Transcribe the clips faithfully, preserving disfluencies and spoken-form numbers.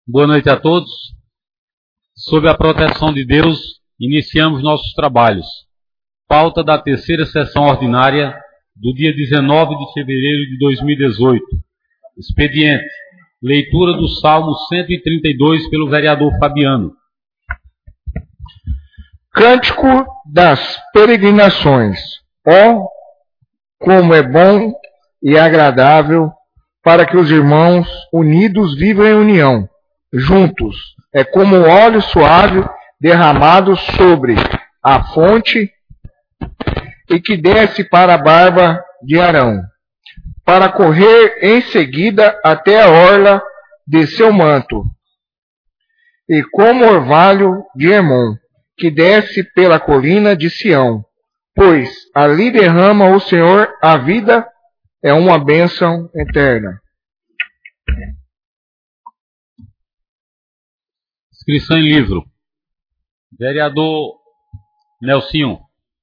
Boa noite a todos. Sob a proteção de Deus, iniciamos nossos trabalhos. Pauta da terceira sessão ordinária do dia dezenove de fevereiro de dois mil e dezoito. Expediente. Leitura do Salmo cento e trinta e dois pelo vereador Fabiano. Cântico das peregrinações. Ó, como é bom e agradável para que os irmãos unidos vivam em união, juntos. É como óleo suave derramado sobre a fonte e que desce para a barba de Arão, para correr em seguida até a orla de seu manto, e como orvalho de Hermon, que desce pela colina de Sião, pois ali derrama o Senhor a vida, é uma bênção eterna. Inscrição em livro. Vereador Nelsinho.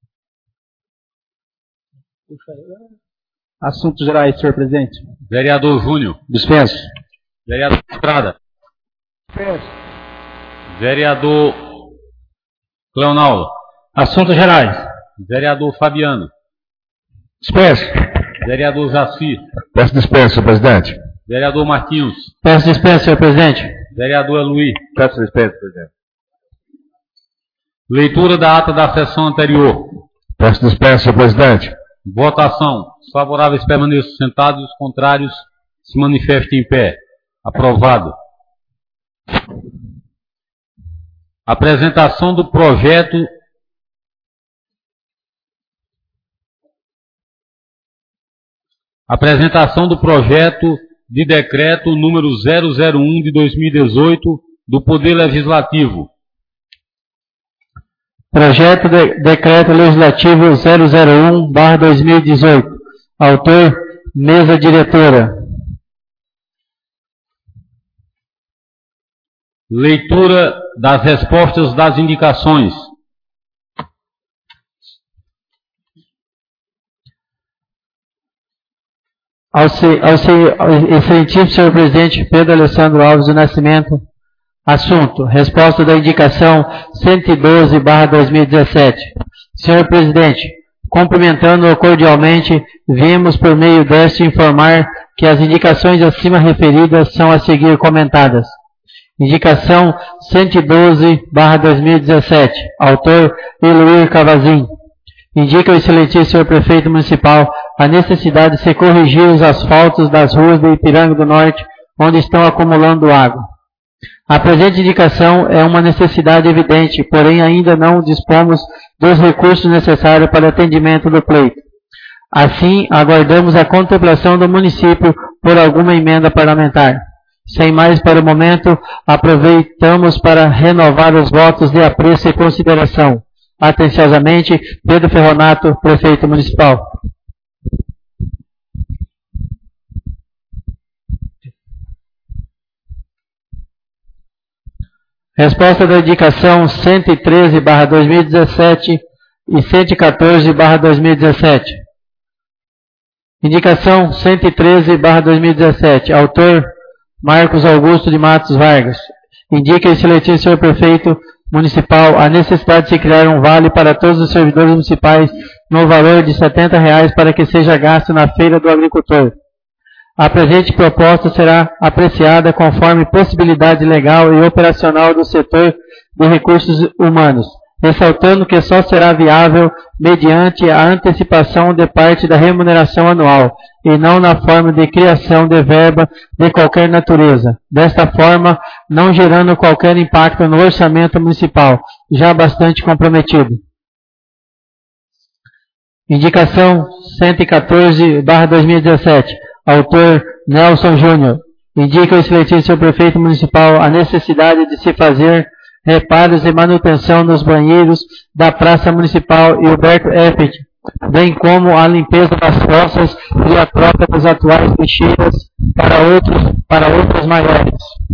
Assuntos gerais, senhor presidente. Vereador Júnior. Dispenso. Vereador Estrada. Dispenso. Vereador Cleonaldo. Assuntos gerais. Vereador Fabiano. Dispenso. Vereador Jaci. Peço dispensa, senhor presidente. Vereador Marquinhos. Peço dispensa, senhor presidente. Vereador Luiz. Peço dispensa, presidente. Leitura da ata da sessão anterior. Peço dispensa, senhor presidente. Votação. Os favoráveis permaneçam sentados e os contrários se manifestem em pé. Aprovado. Apresentação do projeto Apresentação do projeto de decreto número zero zero um de dois mil e dezoito do Poder Legislativo. Projeto de decreto legislativo zero zero um barra dois mil e dezoito. Autor, mesa diretora. Leitura das respostas das indicações. Ao, se, ao, se, ao excelentíssimo senhor presidente Pedro Alessandro Alves do Nascimento. Assunto. Resposta da indicação cento e doze barra dois mil e dezessete. Senhor presidente, cumprimentando-o cordialmente, viemos por meio deste informar que as indicações acima referidas são a seguir comentadas. Indicação cento e doze barra dois mil e dezessete. Autor Eloir Cavazin. Indica o excelentíssimo senhor prefeito municipal a necessidade de se corrigir os asfaltos das ruas de Ipiranga do Norte, onde estão acumulando água. A presente indicação é uma necessidade evidente, porém ainda não dispomos dos recursos necessários para atendimento do pleito. Assim, aguardamos a contemplação do município por alguma emenda parlamentar. Sem mais para o momento, aproveitamos para renovar os votos de apreço e consideração. Atenciosamente, Pedro Ferronato, prefeito municipal. Resposta da indicação cento e treze barra dois mil e dezessete e cento e quatorze barra dois mil e dezessete. Indicação cento e treze barra dois mil e dezessete. Autor Marcos Augusto de Matos Vargas. Indica o excelentíssimo senhor prefeito municipal a necessidade de se criar um vale para todos os servidores municipais no valor de setenta reais para que seja gasto na Feira do Agricultor. A presente proposta será apreciada conforme possibilidade legal e operacional do setor de recursos humanos, ressaltando que só será viável mediante a antecipação de parte da remuneração anual e não na forma de criação de verba de qualquer natureza. Desta forma, não gerando qualquer impacto no orçamento municipal, já bastante comprometido. Indicação cento e quatorze barra dois mil e dezessete. Autor Nelson Júnior. Indica o excelentíssimo senhor prefeito municipal a necessidade de se fazer reparos e manutenção nos banheiros da Praça Municipal Hilberto Effet, bem como a limpeza das fossas e a troca das atuais lixeiras para outros, para outras maiores.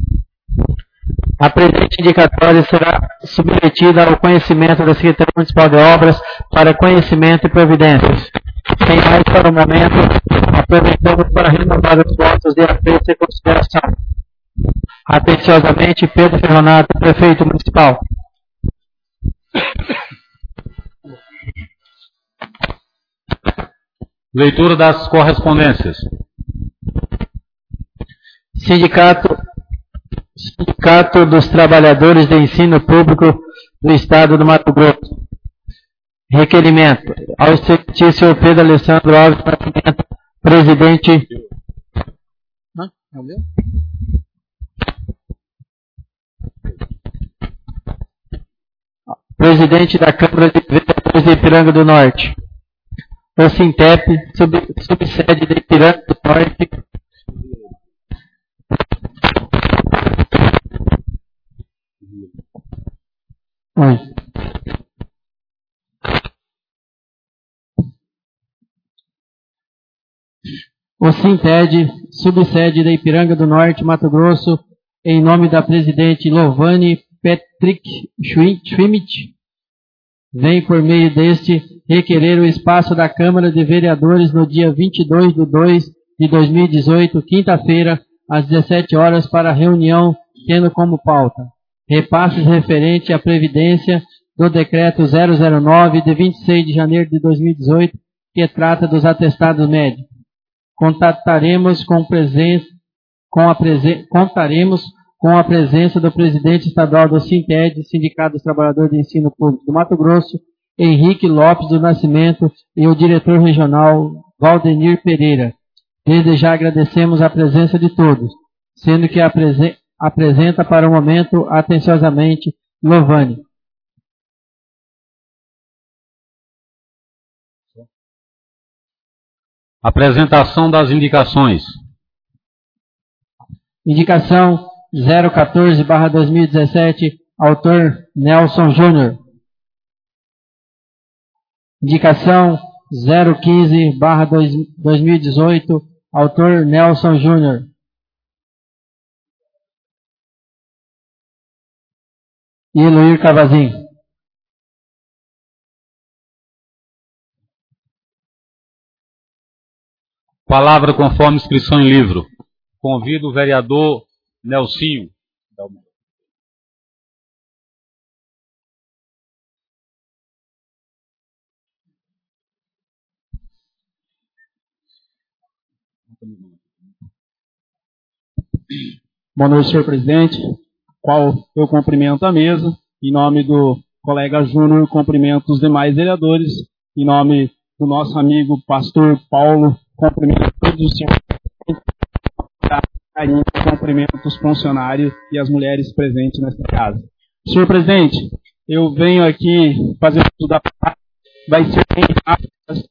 A presente indicatória será submetida ao conhecimento da Secretaria Municipal de Obras para conhecimento e providências. Sem mais para o momento, aproveitamos para renovar os votos de apreço e consideração. Atenciosamente, Pedro Ferronato, Prefeito Municipal. Leitura das correspondências. Sindicato, Sindicato dos Trabalhadores de Ensino Público do Estado do Mato Grosso. Requerimento ao excelentíssimo Pedro Alessandro Alves Nascimento, presidente. Hã? É o meu? Presidente da Câmara de Vereadores de Ipiranga do Norte. O Sintep, sub, subsede de Ipiranga do Norte. Oi. O Sinted, subsede da Ipiranga do Norte, Mato Grosso, em nome da presidente Lovane Patrick Schmidt, vem por meio deste requerer o espaço da Câmara de Vereadores no dia vinte e dois de dois de dois mil e dezoito, quinta-feira, às dezessete horas, para reunião, tendo como pauta repasses referente à Previdência do Decreto zero zero nove, de vinte e seis de janeiro de dois mil e dezoito, que trata dos atestados médicos. Contataremos com, presen com, a presen contaremos com a presença do presidente estadual do Sinted, Sindicato dos Trabalhadores de Ensino Público do Mato Grosso, Henrique Lopes do Nascimento, e o diretor regional, Valdenir Pereira. Desde já agradecemos a presença de todos, sendo que apresen apresenta para o momento, atenciosamente, Lovane. Apresentação das indicações. Indicação zero quatorze barra dois mil e dezessete, autor Nelson Júnior. Indicação zero quinze barra dois mil e dezoito, autor Nelson Júnior. E Eloir Cavazinho. Palavra conforme inscrição em livro. Convido o vereador Nelsinho. Boa noite, senhor presidente, qual eu cumprimento a mesa, em nome do colega Júnior, cumprimento os demais vereadores, em nome do nosso amigo pastor Paulo, cumprimento todos os senhores, cumprimento os funcionários e as mulheres presentes nesta casa. Senhor presidente, eu venho aqui fazer o estudo da palavra, vai ser bem rápido,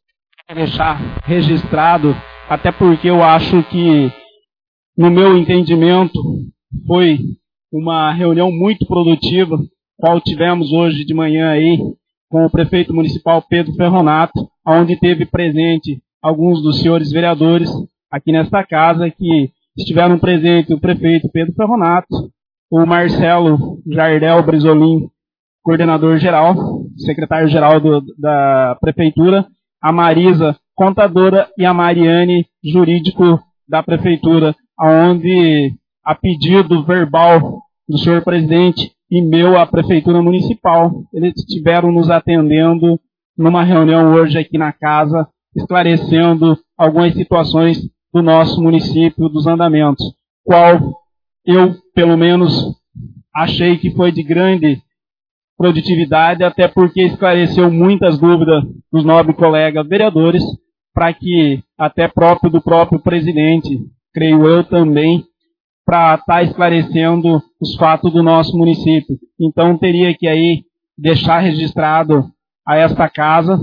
deixar registrado, até porque eu acho que, no meu entendimento, foi uma reunião muito produtiva, qual tivemos hoje de manhã aí com o prefeito municipal Pedro Ferronato, onde teve presente alguns dos senhores vereadores aqui nesta casa, que estiveram presentes o prefeito Pedro Ferronato, o Marcelo Jardel Brizolim, coordenador geral, secretário-geral da prefeitura, a Marisa, contadora, e a Mariane, jurídico da prefeitura, onde, a pedido verbal do senhor presidente e meu, a prefeitura municipal, eles estiveram nos atendendo numa reunião hoje aqui na casa, esclarecendo algumas situações do nosso município, dos andamentos, qual eu, pelo menos, achei que foi de grande produtividade, até porque esclareceu muitas dúvidas dos nobres colegas vereadores, para que até próprio do próprio presidente, creio eu também, para estar tá esclarecendo os fatos do nosso município. Então, teria que aí deixar registrado a esta casa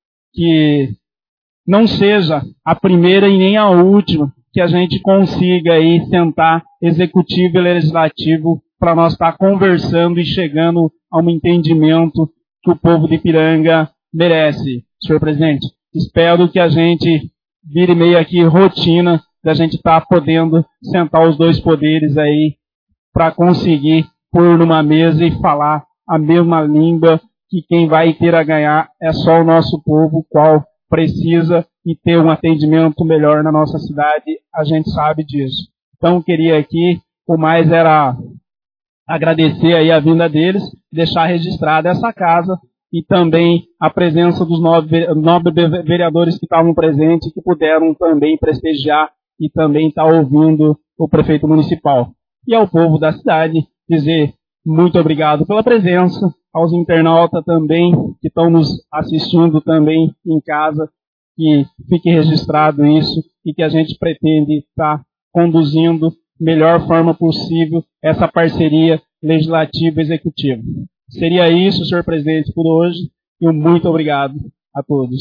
que não seja a primeira e nem a última que a gente consiga aí sentar executivo e legislativo para nós estar tá conversando e chegando a um entendimento que o povo de Ipiranga merece. Senhor presidente, espero que a gente vire meio aqui rotina da gente estar tá podendo sentar os dois poderes aí para conseguir pôr numa mesa e falar a mesma língua, que quem vai ter a ganhar é só o nosso povo, qual precisa e ter um atendimento melhor na nossa cidade, a gente sabe disso. Então, queria aqui o mais era agradecer aí a vinda deles, deixar registrada essa casa e também a presença dos nove, nove vereadores que estavam presentes, que puderam também prestigiar e também estar ouvindo o prefeito municipal. E ao povo da cidade dizer muito obrigado pela presença, aos internautas também que estão nos assistindo também em casa, que fique registrado isso e que a gente pretende estar conduzindo melhor forma possível essa parceria legislativa e executiva. Seria isso, senhor presidente, por hoje, e um muito obrigado a todos.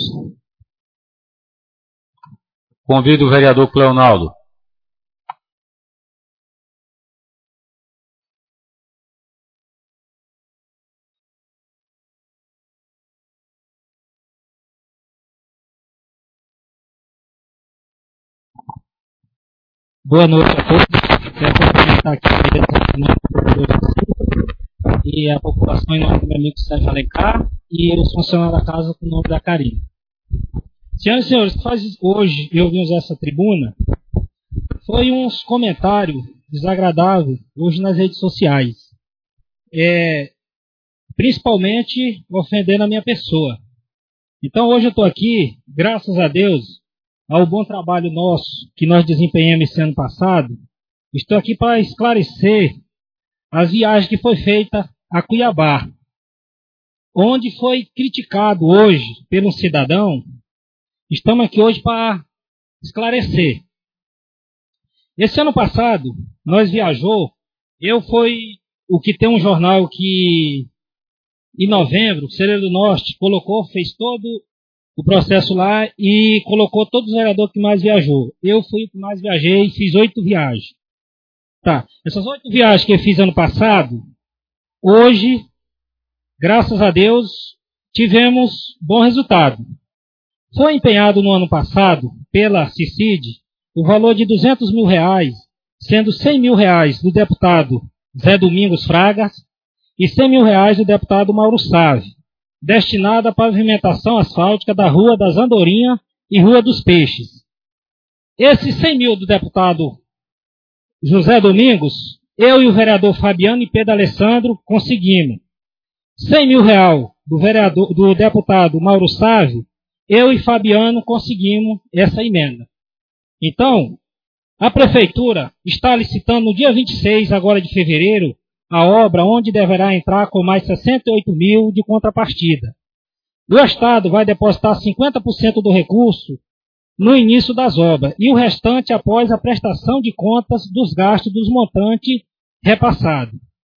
Convido o vereador Cleonaldo. Boa noite a todos. Quero cumprimentar aqui a direção e a população em nome do meu amigo Sérgio Alencar e os funcionários da casa com o nome da Karine. Senhoras e senhores, faz hoje eu vim usar essa tribuna, foi uns comentários desagradáveis hoje nas redes sociais, é, principalmente ofendendo a minha pessoa. Então hoje eu estou aqui, graças a Deus, ao bom trabalho nosso que nós desempenhamos esse ano passado, estou aqui para esclarecer as viagens que foi feita a Cuiabá, onde foi criticado hoje pelo cidadão. Estamos aqui hoje para esclarecer. Esse ano passado, nós viajou, eu fui o que tem um jornal que, em novembro, o Cereiro do Norte, colocou, fez todo o processo lá e colocou todos os vereadores que mais viajou. Eu fui o que mais viajei e fiz oito viagens. Tá. Essas oito viagens que eu fiz ano passado, hoje, graças a Deus, tivemos bom resultado. Foi empenhado no ano passado, pela CICID, o valor de duzentos mil reais, sendo cem mil reais do deputado Zé Domingos Fragas e cem mil reais do deputado Mauro Sávio, destinado à pavimentação asfáltica da Rua das Andorinhas e Rua dos Peixes. Esses cem mil do deputado José Domingos, eu e o vereador Fabiano e Pedro Alessandro conseguimos. cem mil reais do, vereador, do deputado Mauro Sávio, eu e Fabiano conseguimos essa emenda. Então, a prefeitura está licitando no dia vinte e seis agora de fevereiro a obra onde deverá entrar com mais sessenta e oito mil de contrapartida. O Estado vai depositar cinquenta por cento do recurso no início das obras e o restante após a prestação de contas dos gastos dos montantes repassados.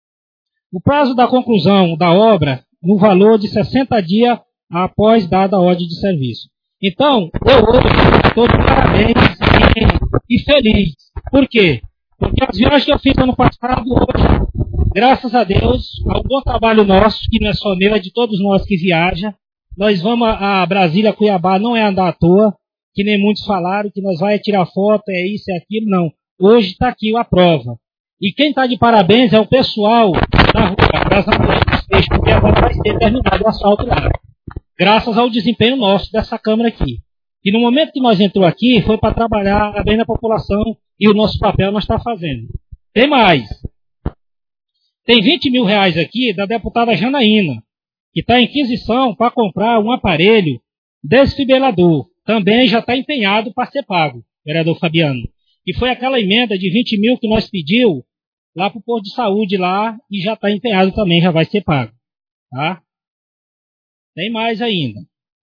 O prazo da conclusão da obra no valor de sessenta dias após dada a ordem de serviço. Então, eu hoje estou de parabéns e, e feliz. Por quê? Porque as viagens que eu fiz ano passado, hoje, graças a Deus, ao bom trabalho nosso, que não é só meu, é de todos nós que viajam. Nós vamos a Brasília, Cuiabá, não é andar à toa, que nem muitos falaram, que nós vamos tirar foto, é isso, é aquilo, não. Hoje está aqui a prova. E quem está de parabéns é o pessoal da rua, das Andorinhas, porque agora vai ser terminado o asfalto lá. Graças ao desempenho nosso dessa Câmara aqui. E no momento que nós entramos aqui, foi para trabalhar bem na população e o nosso papel nós está fazendo. Tem mais. Tem vinte mil reais aqui da deputada Janaína, que está em aquisição para comprar um aparelho desfibrilador. Também já está empenhado para ser pago, vereador Fabiano. E foi aquela emenda de vinte mil que nós pedimos lá para o posto de saúde lá e já está empenhado também, já vai ser pago. Tá? Tem mais ainda.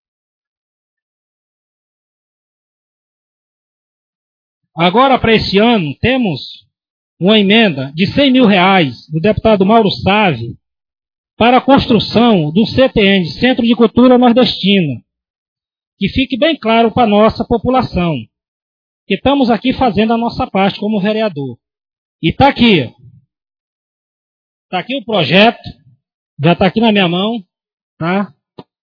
Agora, para esse ano, temos uma emenda de cem mil reais do deputado Mauro Sávio para a construção do C T N, Centro de Cultura Nordestina. Que fique bem claro para a nossa população que estamos aqui fazendo a nossa parte como vereador. E está aqui. Está aqui o projeto, já está aqui na minha mão, tá?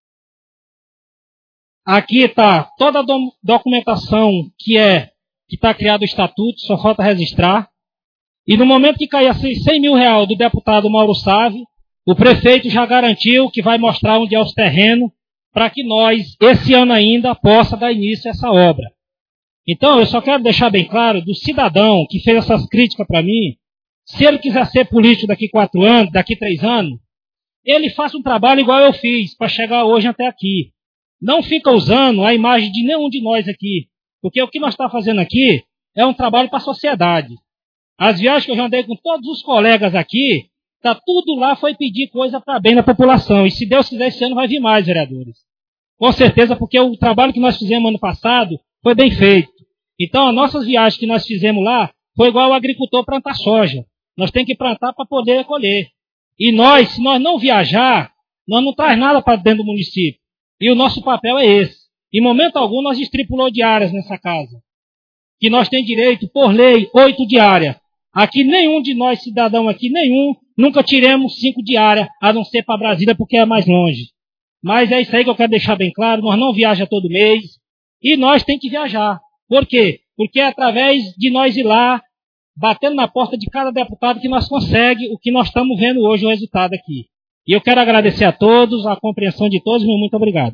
Aqui está toda a do- documentação que é que está criado o estatuto, só falta registrar. E no momento que cair assim, cem mil reais do deputado Mauro Sávio, o prefeito já garantiu que vai mostrar onde é os terrenos para que nós, esse ano ainda, possa dar início a essa obra. Então, eu só quero deixar bem claro do cidadão que fez essas críticas para mim, se ele quiser ser político daqui quatro anos, daqui três anos, ele faça um trabalho igual eu fiz, para chegar hoje até aqui. Não fica usando a imagem de nenhum de nós aqui, porque o que nós estamos fazendo aqui é um trabalho para a sociedade. As viagens que eu já andei com todos os colegas aqui, tá tudo lá, foi pedir coisa para bem da população. E se Deus quiser, esse ano vai vir mais, vereadores. Com certeza, porque o trabalho que nós fizemos ano passado foi bem feito. Então, as nossas viagens que nós fizemos lá, foi igual o agricultor plantar soja. Nós temos que plantar para poder colher. E nós, se nós não viajar, nós não traz nada para dentro do município. E o nosso papel é esse. Em momento algum, nós estipulou diárias nessa casa. Que nós temos direito, por lei, oito diárias. Aqui, nenhum de nós, cidadão aqui, nenhum, nunca tiremos cinco diárias, a não ser para Brasília, porque é mais longe. Mas é isso aí que eu quero deixar bem claro, nós não viajamos todo mês, e nós temos que viajar. Por quê? Porque é através de nós ir lá, batendo na porta de cada deputado, que nós conseguimos o que nós estamos vendo hoje, o resultado aqui. E eu quero agradecer a todos, a compreensão de todos, meu muito obrigado.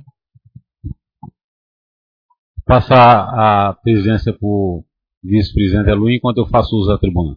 Passar a presidência para o vice-presidente Eluí, enquanto eu faço uso da tribuna.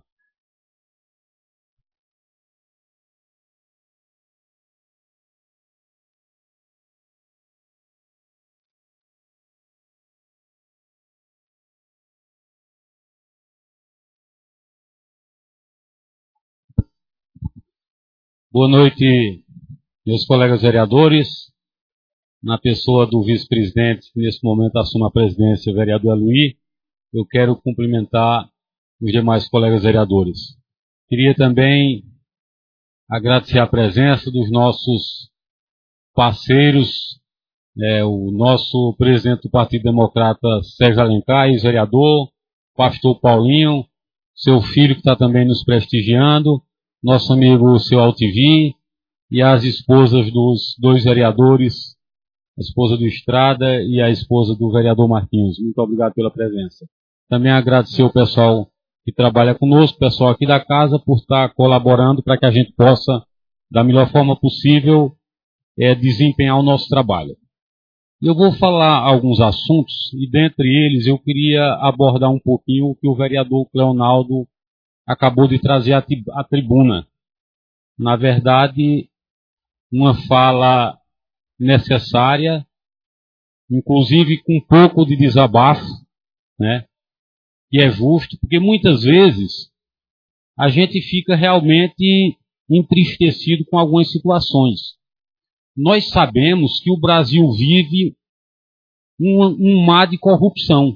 Boa noite, meus colegas vereadores. Na pessoa do vice-presidente, que nesse momento assume a presidência, o vereador Eluí, eu quero cumprimentar os demais colegas vereadores. Queria também agradecer a presença dos nossos parceiros, é, o nosso presidente do Partido Democrata, Sérgio Alencar, ex-vereador, pastor Paulinho, seu filho que está também nos prestigiando, nosso amigo seu Altivi e as esposas dos dois vereadores, a esposa do Estrada e a esposa do vereador Marquinhos. Muito obrigado pela presença. Também agradecer o pessoal que trabalha conosco, o pessoal aqui da casa, por estar colaborando para que a gente possa, da melhor forma possível, é, desempenhar o nosso trabalho. Eu vou falar alguns assuntos e, dentre eles, eu queria abordar um pouquinho o que o vereador Cleonaldo acabou de trazer à, à tribuna. Na verdade, uma fala necessária, inclusive com um pouco de desabafo, né? Que é justo, porque muitas vezes a gente fica realmente entristecido com algumas situações. Nós sabemos que o Brasil vive um, um mar de corrupção.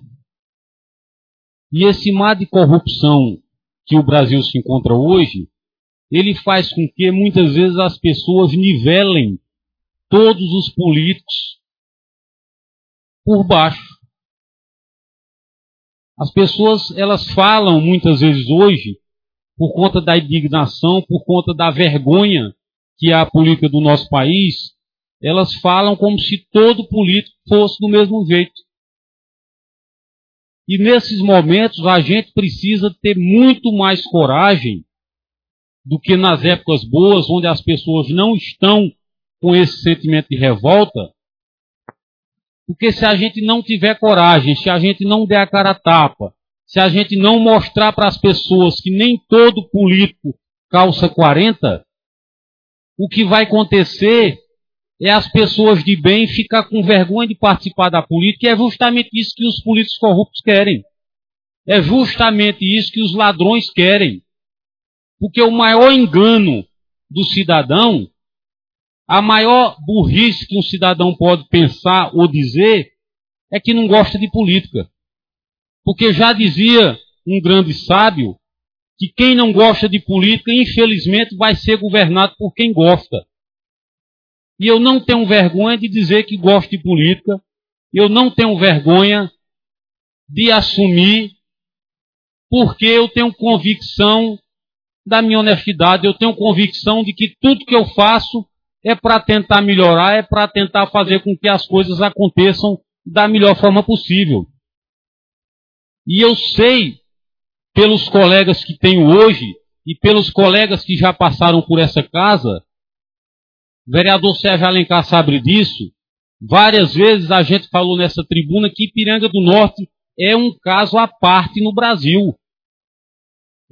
E esse mar de corrupção que o Brasil se encontra hoje, ele faz com que muitas vezes as pessoas nivelem todos os políticos por baixo. As pessoas, elas falam muitas vezes hoje, por conta da indignação, por conta da vergonha que é a política do nosso país, elas falam como se todo político fosse do mesmo jeito. E nesses momentos a gente precisa ter muito mais coragem do que nas épocas boas, onde as pessoas não estão com esse sentimento de revolta, porque se a gente não tiver coragem, se a gente não der a cara a tapa, se a gente não mostrar para as pessoas que nem todo político calça quarenta, o que vai acontecer é as pessoas de bem ficar com vergonha de participar da política, e é justamente isso que os políticos corruptos querem. É justamente isso que os ladrões querem. Porque o maior engano do cidadão, a maior burrice que um cidadão pode pensar ou dizer, é que não gosta de política. Porque já dizia um grande sábio, que quem não gosta de política, infelizmente, vai ser governado por quem gosta. E eu não tenho vergonha de dizer que gosto de política, eu não tenho vergonha de assumir, porque eu tenho convicção da minha honestidade, eu tenho convicção de que tudo que eu faço é para tentar melhorar, é para tentar fazer com que as coisas aconteçam da melhor forma possível. E eu sei, pelos colegas que tenho hoje, e pelos colegas que já passaram por essa casa, o vereador Sérgio Alencar sabe disso, várias vezes a gente falou nessa tribuna que Ipiranga do Norte é um caso à parte no Brasil.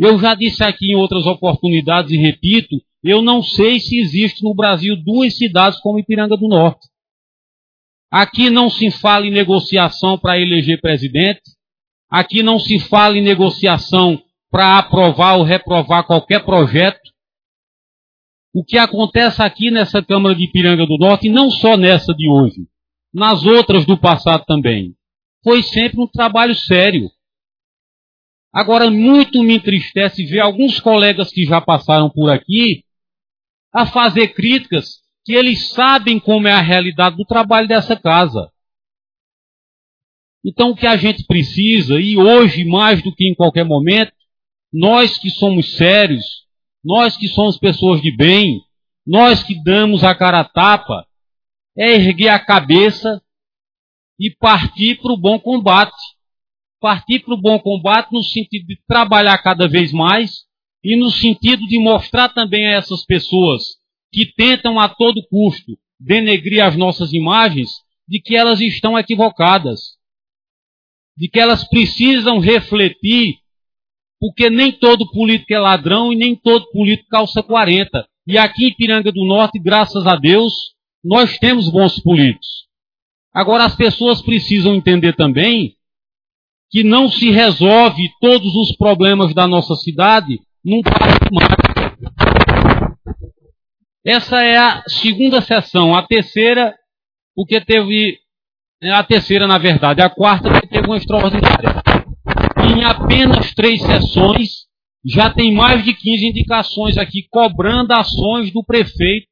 Eu já disse aqui em outras oportunidades e repito, eu não sei se existe no Brasil duas cidades como Ipiranga do Norte. Aqui não se fala em negociação para eleger presidente, aqui não se fala em negociação para aprovar ou reprovar qualquer projeto. O que acontece aqui nessa Câmara de Ipiranga do Norte, e não só nessa de hoje, nas outras do passado também, foi sempre um trabalho sério. Agora, muito me entristece ver alguns colegas que já passaram por aqui a fazer críticas que eles sabem como é a realidade do trabalho dessa casa. Então, o que a gente precisa, e hoje mais do que em qualquer momento, nós que somos sérios, nós que somos pessoas de bem, nós que damos a cara a tapa, é erguer a cabeça e partir para o bom combate. Partir para o bom combate no sentido de trabalhar cada vez mais e no sentido de mostrar também a essas pessoas que tentam a todo custo denegrir as nossas imagens, de que elas estão equivocadas, de que elas precisam refletir, porque nem todo político é ladrão e nem todo político calça quarenta. E aqui em Ipiranga do Norte, graças a Deus, nós temos bons políticos. Agora, as pessoas precisam entender também que não se resolve todos os problemas da nossa cidade num passo mágico. Essa é a segunda sessão. A terceira, porque teve... A terceira, na verdade. A quarta, porque teve uma extraordinária. Em apenas três sessões, já tem mais de quinze indicações aqui, cobrando ações do prefeito.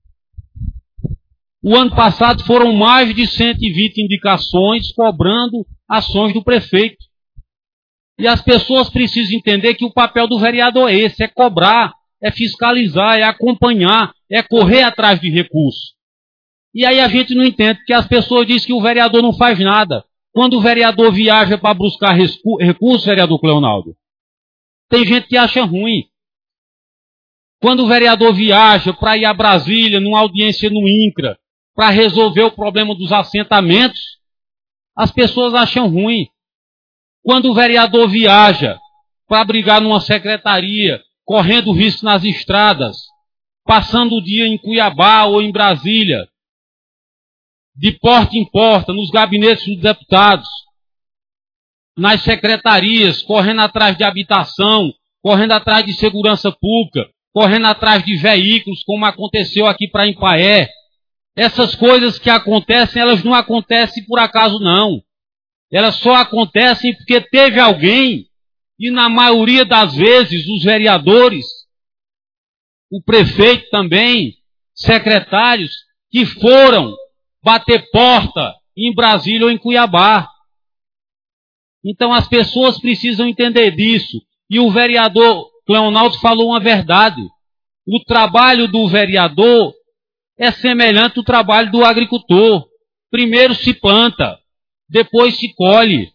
O ano passado foram mais de cento e vinte indicações cobrando ações do prefeito. E as pessoas precisam entender que o papel do vereador é esse, é cobrar, é fiscalizar, é acompanhar, é correr atrás de recursos. E aí a gente não entende, porque as pessoas dizem que o vereador não faz nada. Quando o vereador viaja para buscar recursos, vereador Cleonaldo, tem gente que acha ruim. Quando o vereador viaja para ir a Brasília, numa audiência no INCRA, para resolver o problema dos assentamentos, as pessoas acham ruim. Quando o vereador viaja para brigar numa secretaria, correndo risco nas estradas, passando o dia em Cuiabá ou em Brasília, de porta em porta, nos gabinetes dos deputados, nas secretarias, correndo atrás de habitação, correndo atrás de segurança pública, correndo atrás de veículos, como aconteceu aqui para Impaé. Essas coisas que acontecem, elas não acontecem por acaso não. Elas só acontecem porque teve alguém, e na maioria das vezes os vereadores, o prefeito também, secretários, que foram bater porta em Brasília ou em Cuiabá. Então as pessoas precisam entender disso. E o vereador Cleonaldo falou uma verdade. O trabalho do vereador é semelhante ao trabalho do agricultor. Primeiro se planta, depois se colhe.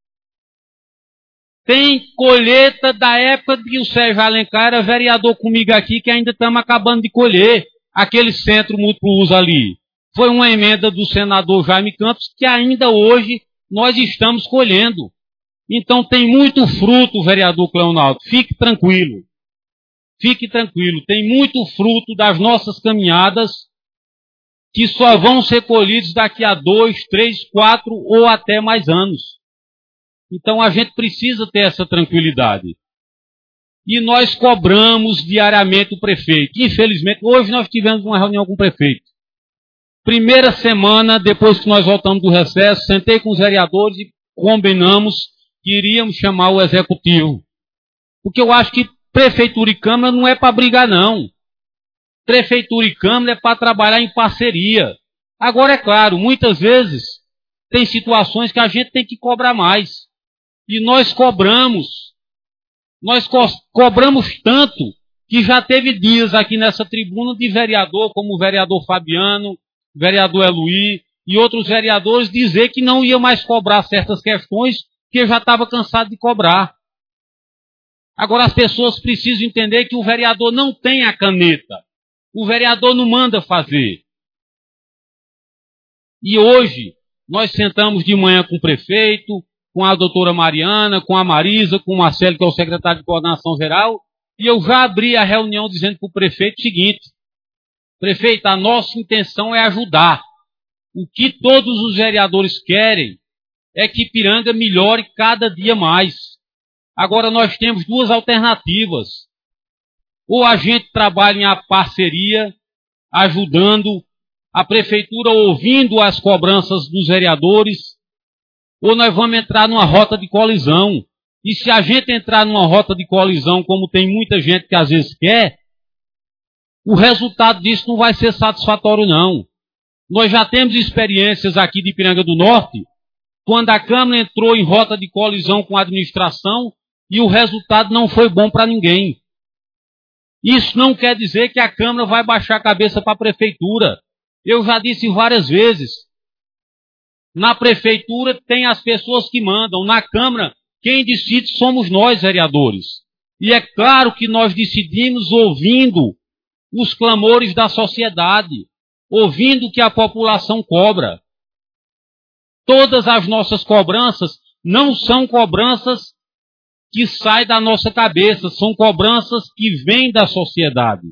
Tem colheita da época que o Sérgio Alencar era vereador comigo aqui, que ainda estamos acabando de colher aquele centro múltiplo uso ali. Foi uma emenda do senador Jaime Campos que ainda hoje nós estamos colhendo. Então tem muito fruto, vereador Cleonaldo. Fique tranquilo. Fique tranquilo. Tem muito fruto das nossas caminhadas que só vão ser colhidos daqui a dois, três, quatro ou até mais anos. Então a gente precisa ter essa tranquilidade. E nós cobramos diariamente o prefeito. Infelizmente, hoje nós tivemos uma reunião com o prefeito. Primeira semana, depois que nós voltamos do recesso, sentei com os vereadores e combinamos que iríamos chamar o executivo. Porque eu acho que prefeitura e Câmara não é para brigar, não. Prefeitura e Câmara é para trabalhar em parceria. Agora, é claro, muitas vezes tem situações que a gente tem que cobrar mais. E nós cobramos. Nós co cobramos tanto que já teve dias aqui nessa tribuna de vereador, como o vereador Fabiano, vereador Eluí e outros vereadores dizer que não ia mais cobrar certas questões que eu já estava cansado de cobrar. Agora as pessoas precisam entender que o vereador não tem a caneta. O vereador não manda fazer. E hoje nós sentamos de manhã com o prefeito, com a doutora Mariana, com a Marisa, com o Marcelo, que é o secretário de coordenação geral, e eu já abri a reunião dizendo para o prefeito o seguinte: prefeito, a nossa intenção é ajudar. O que todos os vereadores querem é que Ipiranga melhore cada dia mais. Agora nós temos duas alternativas. Ou a gente trabalha em parceria, ajudando a prefeitura, ouvindo as cobranças dos vereadores, ou nós vamos entrar numa rota de colisão. E se a gente entrar numa rota de colisão, como tem muita gente que às vezes quer, o resultado disso não vai ser satisfatório, não. Nós já temos experiências aqui de Ipiranga do Norte, quando a Câmara entrou em rota de colisão com a administração e o resultado não foi bom para ninguém. Isso não quer dizer que a Câmara vai baixar a cabeça para a Prefeitura. Eu já disse várias vezes. Na Prefeitura tem as pessoas que mandam. Na Câmara, quem decide somos nós, vereadores. E é claro que nós decidimos ouvindo os clamores da sociedade, ouvindo o que a população cobra. Todas as nossas cobranças não são cobranças que saem da nossa cabeça, são cobranças que vêm da sociedade.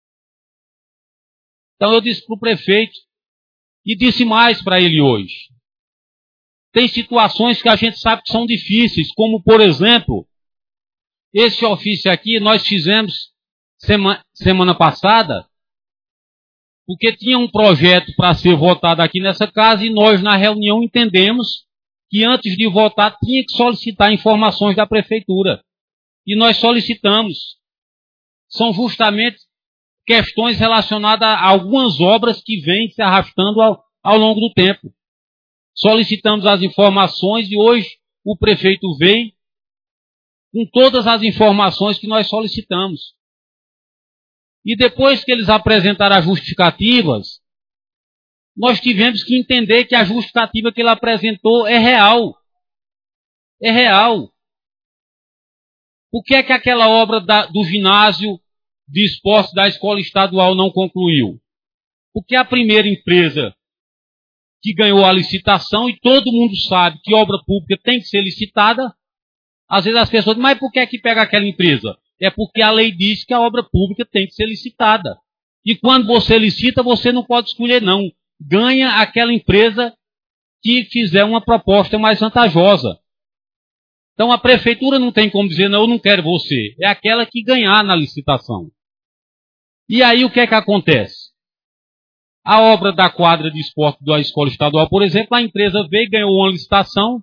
Então eu disse para o prefeito, e disse mais para ele hoje. Tem situações que a gente sabe que são difíceis, como por exemplo, esse ofício aqui nós fizemos semana, semana passada, porque tinha um projeto para ser votado aqui nessa casa e nós na reunião entendemos que antes de votar tinha que solicitar informações da prefeitura. E nós solicitamos. São justamente questões relacionadas a algumas obras que vêm se arrastando ao, ao longo do tempo. Solicitamos as informações e hoje o prefeito veio com todas as informações que nós solicitamos. E depois que eles apresentaram as justificativas, nós tivemos que entender que a justificativa que ele apresentou é real. É real. Por que é que aquela obra da, do ginásio de esporte da escola estadual não concluiu? Porque a primeira empresa que ganhou a licitação, e todo mundo sabe que obra pública tem que ser licitada, às vezes as pessoas dizem, mas por que é que pega aquela empresa? É porque a lei diz que a obra pública tem que ser licitada. E quando você licita, você não pode escolher, não. Ganha aquela empresa que fizer uma proposta mais vantajosa. Então a prefeitura não tem como dizer, não, eu não quero você. É aquela que ganhar na licitação. E aí o que é que acontece? A obra da quadra de esporte da escola estadual, por exemplo, a empresa veio e ganhou uma licitação.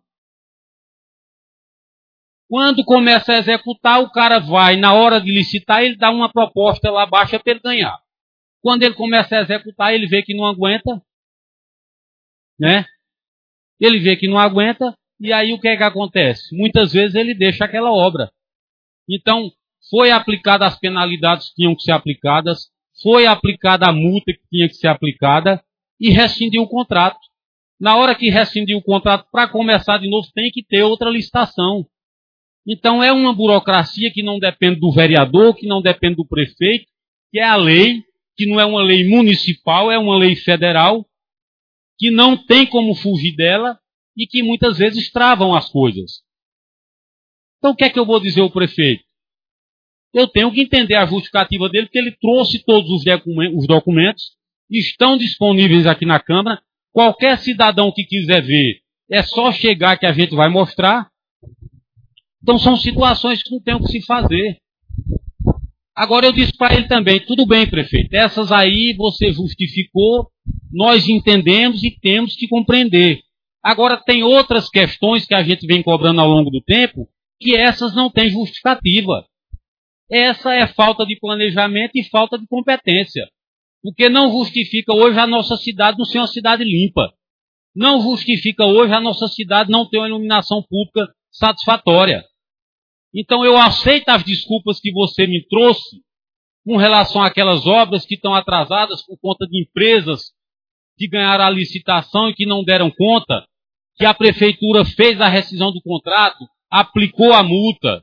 Quando começa a executar, o cara vai, na hora de licitar, ele dá uma proposta lá baixa para ele ganhar. Quando ele começa a executar, ele vê que não aguenta, né? Ele vê que não aguenta, e aí o que é que acontece? Muitas vezes ele deixa aquela obra. Então, foi aplicada as penalidades que tinham que ser aplicadas, foi aplicada a multa que tinha que ser aplicada, e rescindiu o contrato. Na hora que rescindiu o contrato, para começar de novo, tem que ter outra licitação. Então é uma burocracia que não depende do vereador, que não depende do prefeito, que é a lei, que não é uma lei municipal, é uma lei federal, que não tem como fugir dela e que muitas vezes travam as coisas. Então o que é que eu vou dizer ao prefeito? Eu tenho que entender a justificativa dele, porque ele trouxe todos os documentos, estão disponíveis aqui na Câmara. Qualquer cidadão que quiser ver, é só chegar que a gente vai mostrar. Então são situações que não tem o que se fazer. Agora eu disse para ele também, tudo bem, prefeito, essas aí você justificou, nós entendemos e temos que compreender. Agora tem outras questões que a gente vem cobrando ao longo do tempo, que essas não têm justificativa. Essa é falta de planejamento e falta de competência. Porque não justifica hoje a nossa cidade não ser uma cidade limpa. Não justifica hoje a nossa cidade não ter uma iluminação pública satisfatória. Então eu aceito as desculpas que você me trouxe com relação àquelas obras que estão atrasadas por conta de empresas que ganharam a licitação e que não deram conta, que a prefeitura fez a rescisão do contrato, aplicou a multa.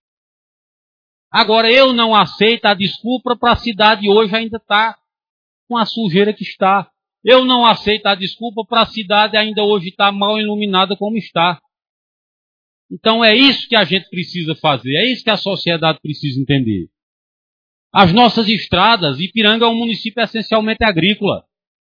Agora eu não aceito a desculpa para a cidade hoje ainda estar com a sujeira que está. Eu não aceito a desculpa para a cidade ainda hoje estar mal iluminada como está. Então é isso que a gente precisa fazer, é isso que a sociedade precisa entender. As nossas estradas, Ipiranga é um município essencialmente agrícola.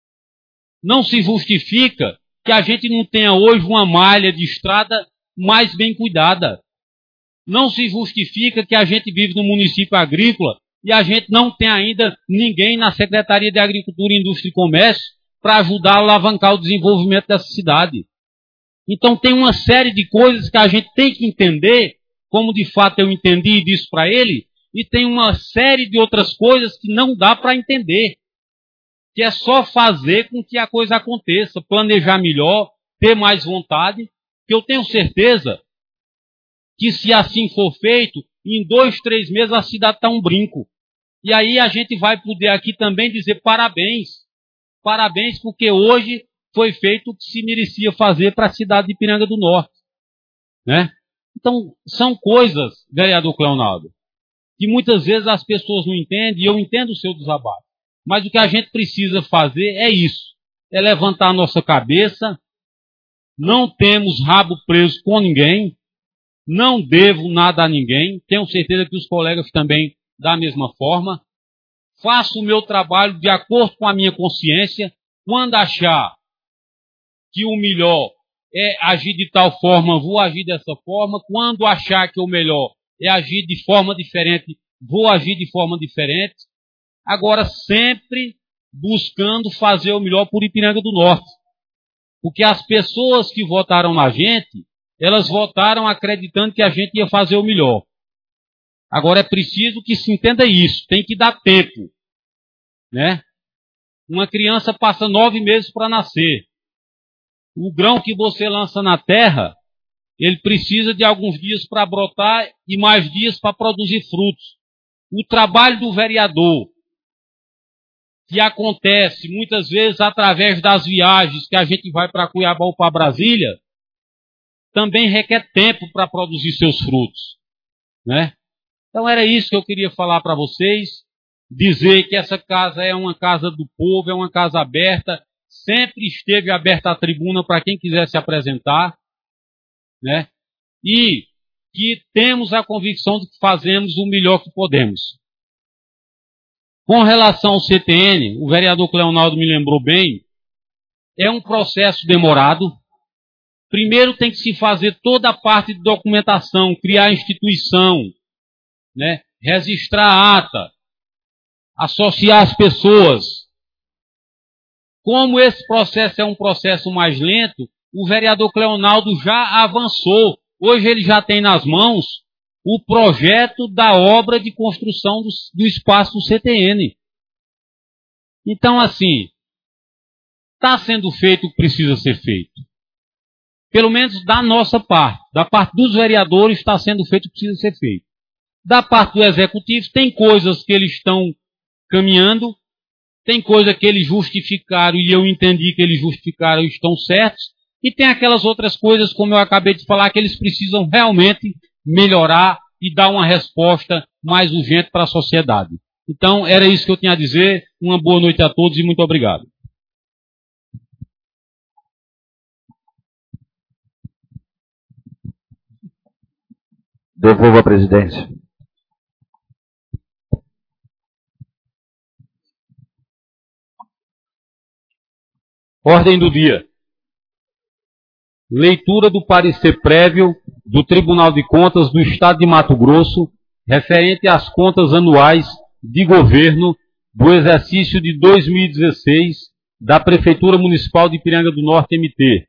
Não se justifica que a gente não tenha hoje uma malha de estrada mais bem cuidada. Não se justifica que a gente vive num município agrícola e a gente não tem ainda ninguém na Secretaria de Agricultura, Indústria e Comércio para ajudar a alavancar o desenvolvimento dessa cidade. Então tem uma série de coisas que a gente tem que entender, como de fato eu entendi e disse para ele, e tem uma série de outras coisas que não dá para entender. Que é só fazer com que a coisa aconteça, planejar melhor, ter mais vontade, que eu tenho certeza que se assim for feito, em dois, três meses a cidade está um brinco. E aí a gente vai poder aqui também dizer parabéns. Parabéns porque hoje foi feito o que se merecia fazer para a cidade de Ipiranga do Norte. Né? Então, são coisas, vereador Cleonaldo, que muitas vezes as pessoas não entendem, e eu entendo o seu desabafo. Mas o que a gente precisa fazer é isso, é levantar a nossa cabeça, não temos rabo preso com ninguém, não devo nada a ninguém, tenho certeza que os colegas também da mesma forma, faço o meu trabalho de acordo com a minha consciência, quando achar que o melhor é agir de tal forma, vou agir dessa forma, quando achar que o melhor é agir de forma diferente, vou agir de forma diferente, agora sempre buscando fazer o melhor por Ipiranga do Norte. Porque as pessoas que votaram na gente, elas votaram acreditando que a gente ia fazer o melhor. Agora é preciso que se entenda isso, tem que dar tempo. Né? Uma criança passa nove meses para nascer. O grão que você lança na terra, ele precisa de alguns dias para brotar e mais dias para produzir frutos. O trabalho do vereador, que acontece muitas vezes através das viagens que a gente vai para Cuiabá ou para Brasília, também requer tempo para produzir seus frutos. Né? Então era isso que eu queria falar para vocês, dizer que essa casa é uma casa do povo, é uma casa aberta, sempre esteve aberta a tribuna para quem quiser se apresentar, né? E que temos a convicção de que fazemos o melhor que podemos. Com relação ao C T N, o vereador Cleonaldo me lembrou bem, é um processo demorado. Primeiro tem que se fazer toda a parte de documentação, criar a instituição, né? Registrar a ata, associar as pessoas. Como esse processo é um processo mais lento, o vereador Cleonaldo já avançou. Hoje ele já tem nas mãos o projeto da obra de construção do, do espaço do C T N. Então, assim, está sendo feito o que precisa ser feito. Pelo menos da nossa parte, da parte dos vereadores, está sendo feito o que precisa ser feito. Da parte do executivo, tem coisas que eles estão caminhando, tem coisa que eles justificaram e eu entendi que eles justificaram e estão certos, e tem aquelas outras coisas, como eu acabei de falar, que eles precisam realmente melhorar e dar uma resposta mais urgente para a sociedade. Então, era isso que eu tinha a dizer. Uma boa noite a todos e muito obrigado. Devolvo a presidência. Ordem do dia. Leitura do parecer prévio do Tribunal de Contas do Estado de Mato Grosso referente às contas anuais de governo do exercício de dois mil e dezesseis da Prefeitura Municipal de Ipiranga do Norte, M T.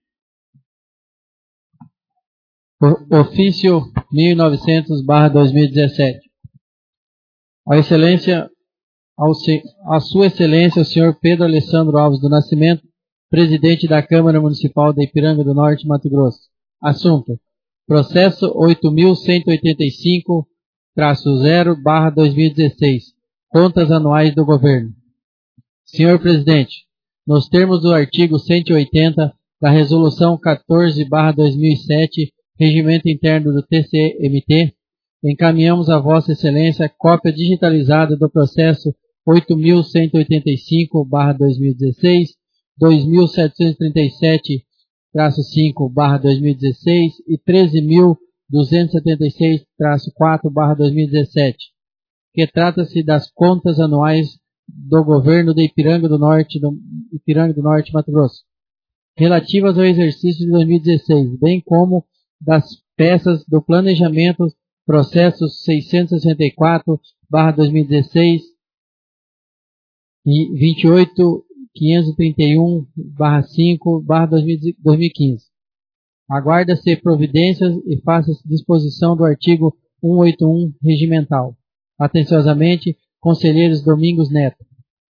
Ofício mil e novecentos barra dois mil e dezessete. A Excelência, ao, a Sua Excelência, o senhor Pedro Alessandro Alves do Nascimento, Presidente da Câmara Municipal de Ipiranga do Norte, Mato Grosso. Assunto: processo oito mil cento e oitenta e cinco traço zero barra dois mil e dezesseis. Contas anuais do governo. Senhor Presidente, nos termos do artigo cento e oitenta da Resolução quatorze barra dois mil e sete, Regimento Interno do T C M T, encaminhamos a Vossa Excelência cópia digitalizada do processo oito mil cento e oitenta e cinco barra dois mil e dezesseis, dois mil setecentos e trinta e sete traço cinco barra dois mil e dezesseis e treze mil duzentos e setenta e seis traço quatro barra dois mil e dezessete, que trata-se das contas anuais do governo de Ipiranga do Norte, do Ipiranga do Norte, Mato Grosso, relativas ao exercício de dois mil e dezesseis, bem como das peças do planejamento, processos seiscentos e sessenta e quatro barra dois mil e dezesseis e vinte e oito mil quinhentos e trinta e um barra cinco barra dois mil e quinze. Aguarda-se providências e faça-se disposição do artigo cento e oitenta e um regimental. Atenciosamente, conselheiros Domingos Neto.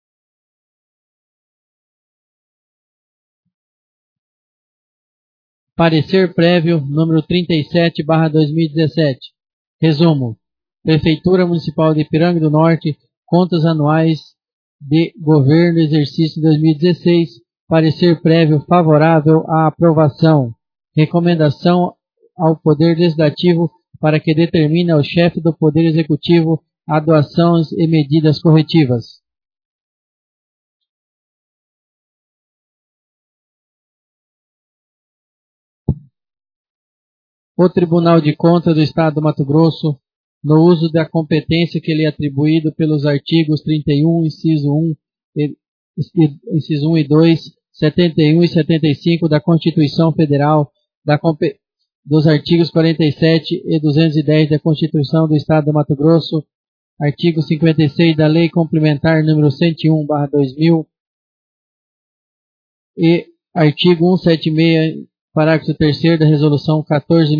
Parecer prévio número trinta e sete barra dois mil e dezessete. Resumo. Prefeitura Municipal de Ipiranga do Norte, contas anuais de governo exercício dois mil e dezesseis, parecer prévio favorável à aprovação. Recomendação ao Poder Legislativo para que determine ao chefe do Poder Executivo a doações e medidas corretivas. O Tribunal de Contas do Estado do Mato Grosso, no uso da competência que lhe é atribuído pelos artigos trinta e um, inciso um, e, inciso um e dois, setenta e um e setenta e cinco da Constituição Federal, da, dos artigos quarenta e sete e duzentos e dez da Constituição do Estado do Mato Grosso, artigo cinquenta e seis da Lei Complementar número cento e um barra dois mil e artigo cento e setenta e seis, parágrafo terceiro da Resolução quatorze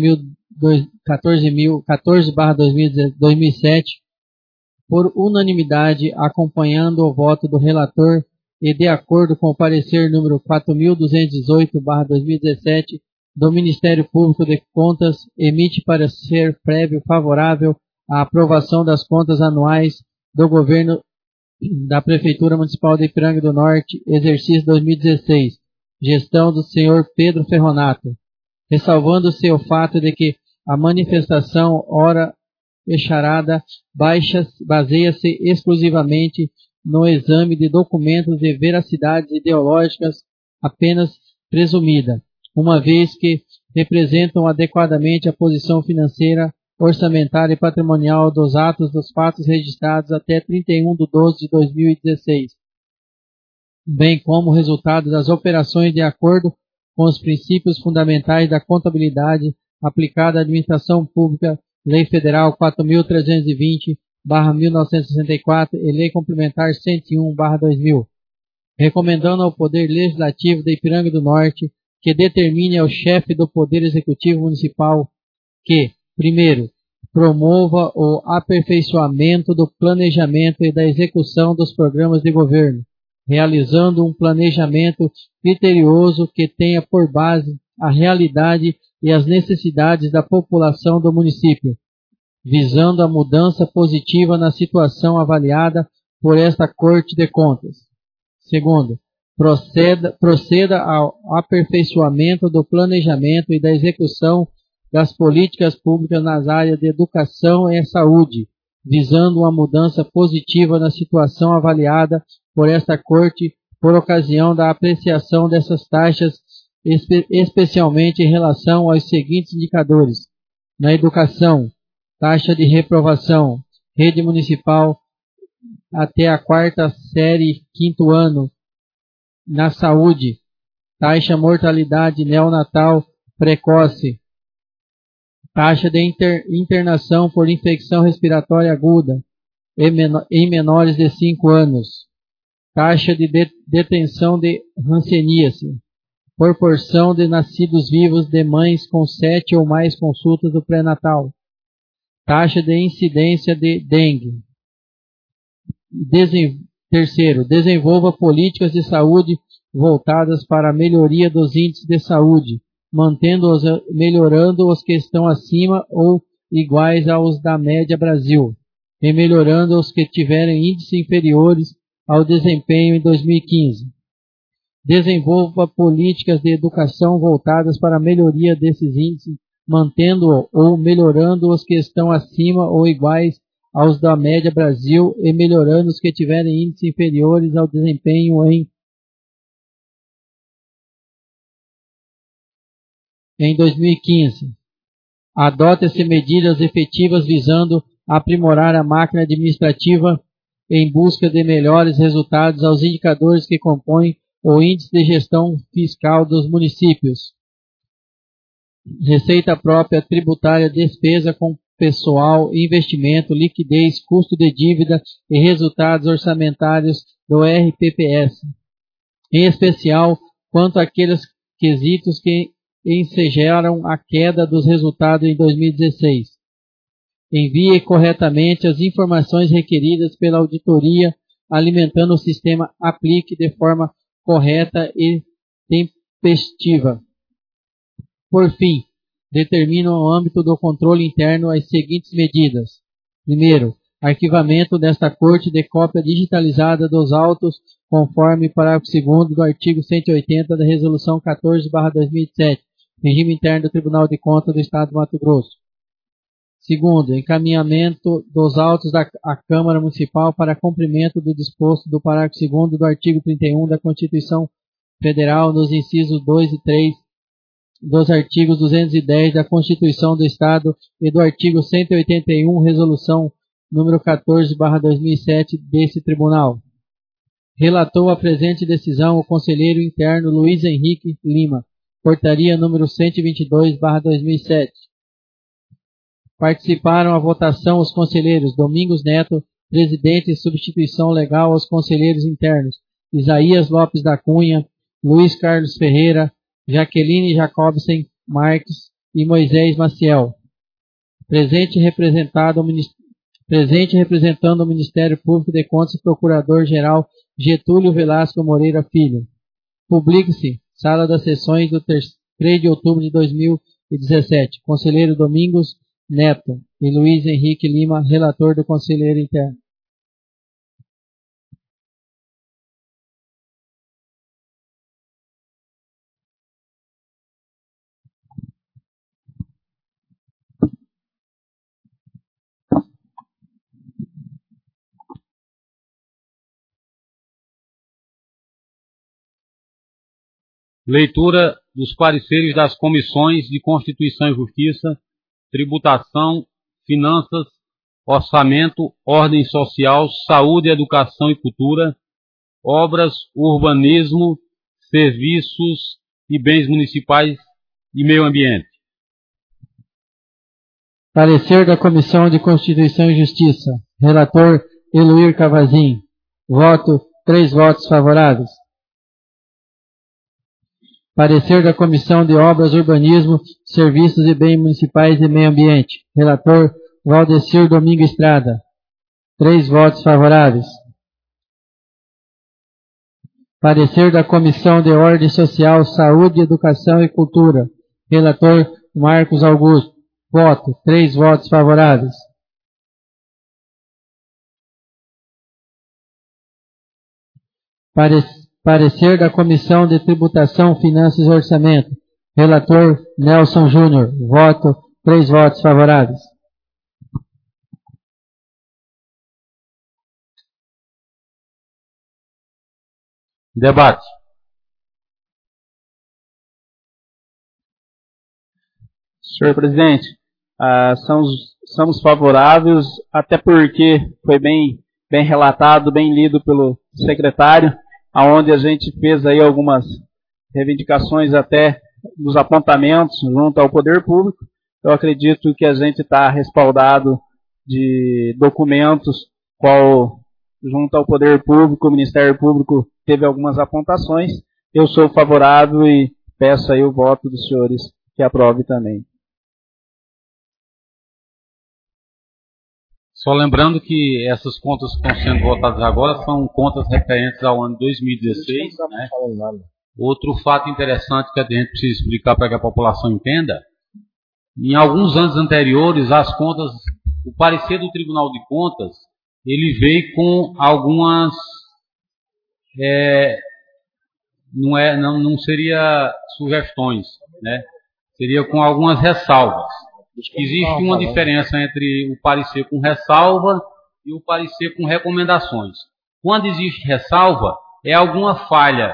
barra dois mil e sete, por unanimidade, acompanhando o voto do relator e de acordo com o parecer número quatro mil duzentos e dezoito barra dois mil e dezessete do Ministério Público de Contas, emite parecer prévio favorável à aprovação das contas anuais do governo da Prefeitura Municipal de Ipiranga do Norte, exercício dois mil e dezesseis, gestão do senhor Pedro Ferronato, ressalvando-se o fato de que a manifestação ora exarada baseia-se exclusivamente no exame de documentos de veracidades ideológicas apenas presumida, uma vez que representam adequadamente a posição financeira, orçamentária e patrimonial dos atos dos fatos registrados até trinta e um de doze de dois mil e dezesseis, bem como resultado das operações de acordo com os princípios fundamentais da contabilidade aplicada à administração pública, Lei Federal quatro mil trezentos e vinte barra mil novecentos e sessenta e quatro e Lei Complementar cento e um barra dois mil, recomendando ao Poder Legislativo de Ipiranga do Norte que determine ao chefe do Poder Executivo Municipal que, primeiro, promova o aperfeiçoamento do planejamento e da execução dos programas de governo, realizando um planejamento criterioso que tenha por base a realidade e as necessidades da população do município, visando a mudança positiva na situação avaliada por esta Corte de Contas. Segundo, proceda, proceda ao aperfeiçoamento do planejamento e da execução das políticas públicas nas áreas de educação e saúde, visando uma mudança positiva na situação avaliada por esta Corte por ocasião da apreciação dessas taxas, espe especialmente em relação aos seguintes indicadores: na educação, taxa de reprovação, rede municipal até a quarta série, quinto ano; na saúde, taxa mortalidade neonatal precoce, taxa de inter internação por infecção respiratória aguda em menores de cinco anos, taxa de, de detenção de hanseníase, proporção de nascidos vivos de mães com sete ou mais consultas do pré-natal, taxa de incidência de dengue. Desen... Terceiro, desenvolva políticas de saúde voltadas para a melhoria dos índices de saúde, mantendo-os, melhorando os que estão acima ou iguais aos da média Brasil, e melhorando os que tiverem índices inferiores ao desempenho em dois mil e quinze. Desenvolva políticas de educação voltadas para a melhoria desses índices, mantendo ou melhorando os que estão acima ou iguais aos da média Brasil e melhorando os que tiverem índices inferiores ao desempenho em, em dois mil e quinze. Adota-se medidas efetivas visando aprimorar a máquina administrativa em busca de melhores resultados aos indicadores que compõem o índice de gestão fiscal dos municípios. Receita própria tributária, despesa com pessoal, investimento, liquidez, custo de dívida e resultados orçamentários do R P P S. Em especial, quanto àqueles quesitos que ensejaram a queda dos resultados em dois mil e dezesseis. Envie corretamente as informações requeridas pela auditoria, alimentando o sistema Aplique de forma correta e tempestiva. Por fim, determina no âmbito do controle interno as seguintes medidas. Primeiro, arquivamento desta corte de cópia digitalizada dos autos, conforme parágrafo segundo do artigo cento e oitenta da Resolução quatorze barra dois mil e sete, Regime Interno do Tribunal de Contas do Estado do Mato Grosso. Segundo, encaminhamento dos autos da à Câmara Municipal para cumprimento do disposto do parágrafo segundo do artigo trinta e um da Constituição Federal nos incisos dois e três dos artigos duzentos e dez da Constituição do Estado e do artigo cento e oitenta e um, Resolução número quatorze barra dois mil e sete desse Tribunal. Relatou a presente decisão o conselheiro interno Luiz Henrique Lima, portaria número cento e vinte e dois barra dois mil e sete. Participaram a votação os conselheiros Domingos Neto, presidente e substituição legal aos conselheiros internos, Isaías Lopes da Cunha, Luiz Carlos Ferreira, Jaqueline Jacobsen Marques e Moisés Maciel. Presente, representado, presente representando o Ministério Público de Contas e Procurador-Geral Getúlio Velasco Moreira Filho. Publique-se, Sala das Sessões do três de outubro de dois mil e dezessete. Conselheiro Domingos Neto e Luiz Henrique Lima, relator do Conselheiro Interno. Leitura dos pareceres das comissões de Constituição e Justiça, Tributação, Finanças, Orçamento, Ordem Social, Saúde, Educação e Cultura, Obras, Urbanismo, Serviços e Bens Municipais e Meio Ambiente. Parecer da Comissão de Constituição e Justiça. Relator Eluir Cavazin. Voto, três votos favoráveis. Parecer da Comissão de Obras, Urbanismo, Serviços e Bens Municipais e Meio Ambiente. Relator Valdecir Domingo Estrada. Três votos favoráveis. Parecer da Comissão de Ordem Social, Saúde, Educação e Cultura. Relator Marcos Augusto. Voto. Três votos favoráveis. Parecer Parecer da Comissão de Tributação, Finanças e Orçamento. Relator Nelson Júnior. Voto. Três votos favoráveis. Debate. Senhor presidente, ah, somos, somos favoráveis, até porque foi bem, bem relatado, bem lido pelo secretário, aonde a gente fez aí algumas reivindicações até dos apontamentos junto ao poder público. Eu acredito que a gente está respaldado de documentos, qual junto ao poder público, o Ministério Público teve algumas apontações. Eu sou favorável e peço aí o voto dos senhores que aprove também. Só lembrando que essas contas que estão sendo votadas agora são contas referentes ao ano dois mil e dezesseis. Né? Outro fato interessante que a gente precisa explicar para que a população entenda, em alguns anos anteriores, as contas, o parecer do Tribunal de Contas, ele veio com algumas, é, não, é, não, não seria sugestões, né? Seria com algumas ressalvas. Existe uma diferença entre o parecer com ressalva e o parecer com recomendações. Quando existe ressalva, é alguma falha,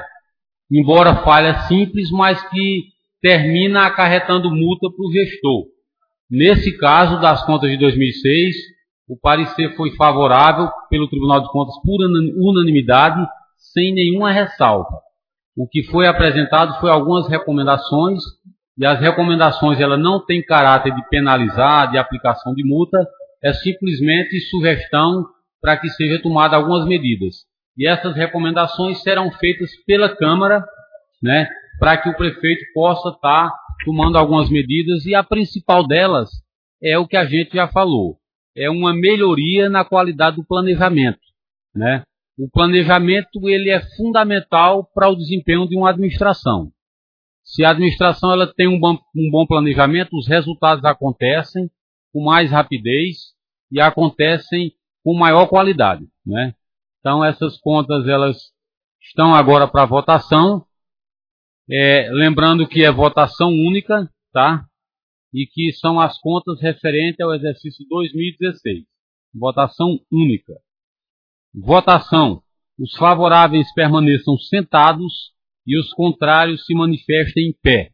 embora falha simples, mas que termina acarretando multa para o gestor. Nesse caso das contas de dois mil e seis, o parecer foi favorável pelo Tribunal de Contas por unanimidade, sem nenhuma ressalva. O que foi apresentado foi algumas recomendações, e as recomendações ela não têm caráter de penalizar, de aplicação de multa, é simplesmente sugestão para que seja tomada algumas medidas. E essas recomendações serão feitas pela Câmara, né, para que o prefeito possa estar tomando algumas medidas, e a principal delas é o que a gente já falou, é uma melhoria na qualidade do planejamento, né? O planejamento ele é fundamental para o desempenho de uma administração. Se a administração ela tem um bom, um bom planejamento, os resultados acontecem com mais rapidez e acontecem com maior qualidade, né? Então essas contas elas estão agora para votação, é, lembrando que é votação única, tá? E que são as contas referentes ao exercício dois mil e dezesseis. Votação única. Votação. Os favoráveis permaneçam sentados e os contrários se manifestem em pé.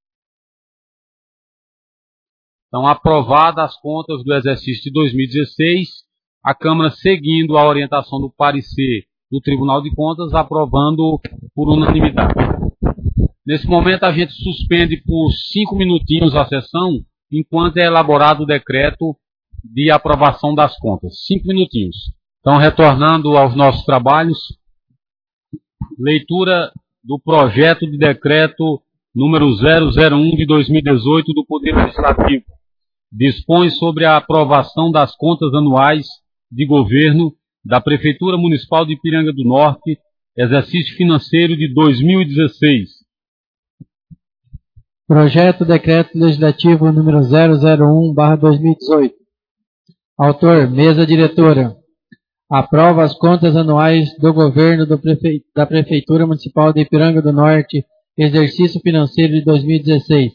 Então, aprovadas as contas do exercício de dois mil e dezesseis, a Câmara, seguindo a orientação do parecer do Tribunal de Contas, aprovando por unanimidade. Nesse momento, a gente suspende por cinco minutinhos a sessão, enquanto é elaborado o decreto de aprovação das contas. Cinco minutinhos. Então, retornando aos nossos trabalhos, leitura do projeto de decreto número zero zero um de dois mil e dezoito do Poder Legislativo. Dispõe sobre a aprovação das contas anuais de governo da Prefeitura Municipal de Ipiranga do Norte, exercício financeiro de dois mil e dezesseis. Projeto Decreto Legislativo número zero zero um barra dois mil e dezoito. Autor, Mesa Diretora. Aprova as contas anuais do governo do prefe... da Prefeitura Municipal de Ipiranga do Norte, exercício financeiro de dois mil e dezesseis.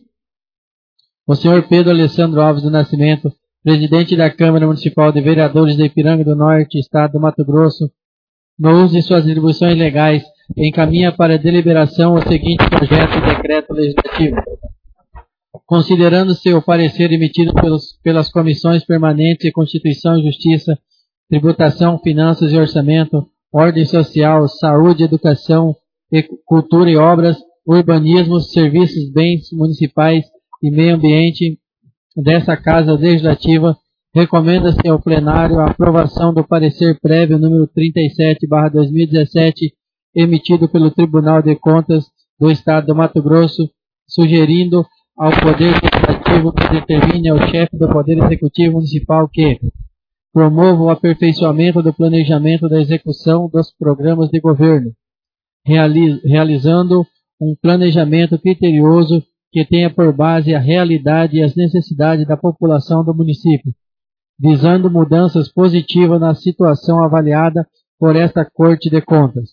O senhor Pedro Alessandro Alves do Nascimento, presidente da Câmara Municipal de Vereadores de Ipiranga do Norte, Estado do Mato Grosso, no uso de suas atribuições legais, encaminha para deliberação o seguinte projeto de decreto legislativo. Considerando-se o parecer emitido pelos, pelas comissões permanentes de Constituição e Justiça, Tributação, Finanças e Orçamento, Ordem Social, Saúde, Educação, Cultura e Obras, Urbanismo, Serviços, Bens Municipais e Meio Ambiente dessa Casa Legislativa, recomenda-se ao plenário a aprovação do parecer prévio número trinta e sete barra dois mil e dezessete, emitido pelo Tribunal de Contas do Estado do Mato Grosso, sugerindo ao Poder Legislativo que determine ao chefe do Poder Executivo Municipal que promova o aperfeiçoamento do planejamento da execução dos programas de governo, realiz, realizando um planejamento criterioso que tenha por base a realidade e as necessidades da população do município, visando mudanças positivas na situação avaliada por esta Corte de Contas.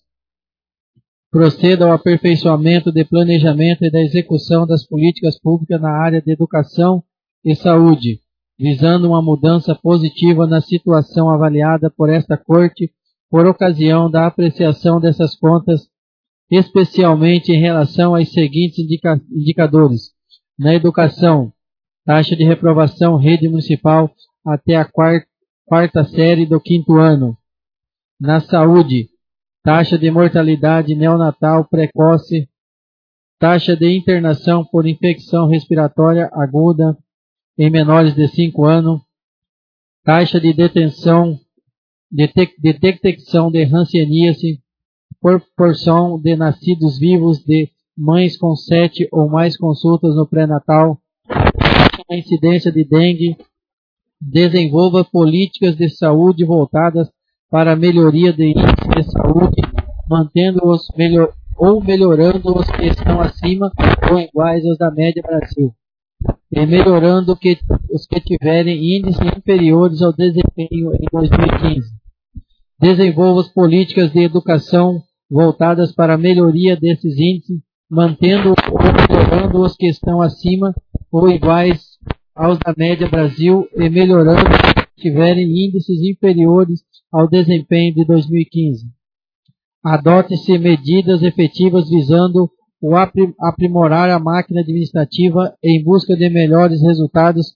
Proceda ao aperfeiçoamento de planejamento e da execução das políticas públicas na área de educação e saúde, visando uma mudança positiva na situação avaliada por esta Corte por ocasião da apreciação dessas contas, especialmente em relação aos seguintes indica- indicadores. Na educação, taxa de reprovação rede municipal até a quarta, quarta série do quinto ano. Na saúde, taxa de mortalidade neonatal precoce, taxa de internação por infecção respiratória aguda em menores de cinco anos, taxa de detenção, de, te, de detecção de hanseníase, proporção de nascidos vivos de mães com sete ou mais consultas no pré-natal, a incidência de dengue, desenvolva políticas de saúde voltadas para a melhoria de índice de saúde, mantendo-os melhor, ou melhorando os que estão acima ou iguais aos da média Brasil, e melhorando que, os que tiverem índices inferiores ao desempenho em dois mil e quinze. Desenvolva as políticas de educação voltadas para a melhoria desses índices, mantendo ou melhorando os que estão acima ou iguais aos da média Brasil e melhorando os que tiverem índices inferiores ao desempenho de dois mil e quinze. Adote-se medidas efetivas visando o aprimorar a máquina administrativa em busca de melhores resultados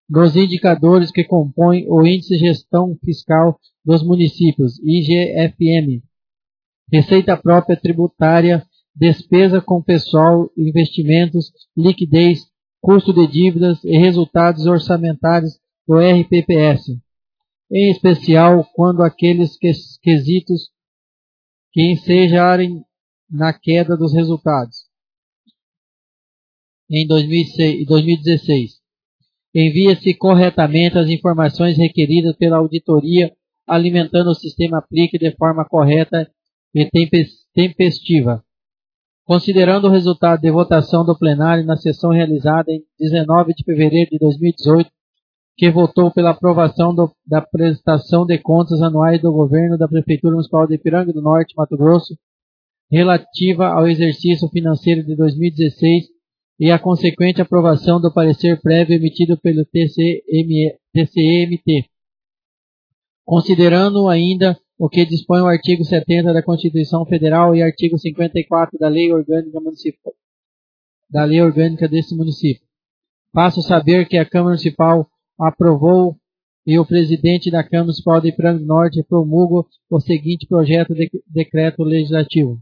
dos indicadores que compõem o Índice de Gestão Fiscal dos Municípios, I G F M, receita própria tributária, despesa com pessoal, investimentos, liquidez, custo de dívidas e resultados orçamentários do R P P S, em especial quando aqueles quesitos que ensejarem na queda dos resultados. Em dois mil e dezesseis, envia-se corretamente as informações requeridas pela auditoria, alimentando o sistema Aplique de forma correta e tempestiva. Considerando o resultado de votação do plenário na sessão realizada em dezenove de fevereiro de dois mil e dezoito, que votou pela aprovação do, da prestação de contas anuais do governo da Prefeitura Municipal de Ipiranga do Norte, Mato Grosso, relativa ao exercício financeiro de dois mil e dezesseis e a consequente aprovação do parecer prévio emitido pelo T C M T. Considerando ainda o que dispõe o artigo setenta da Constituição Federal e artigo cinquenta e quatro da Lei Orgânica Municipal, da Lei Orgânica desse município. Faço saber que a Câmara Municipal aprovou e o presidente da Câmara Municipal de Ipiranga do Norte promulga o seguinte projeto de decreto legislativo.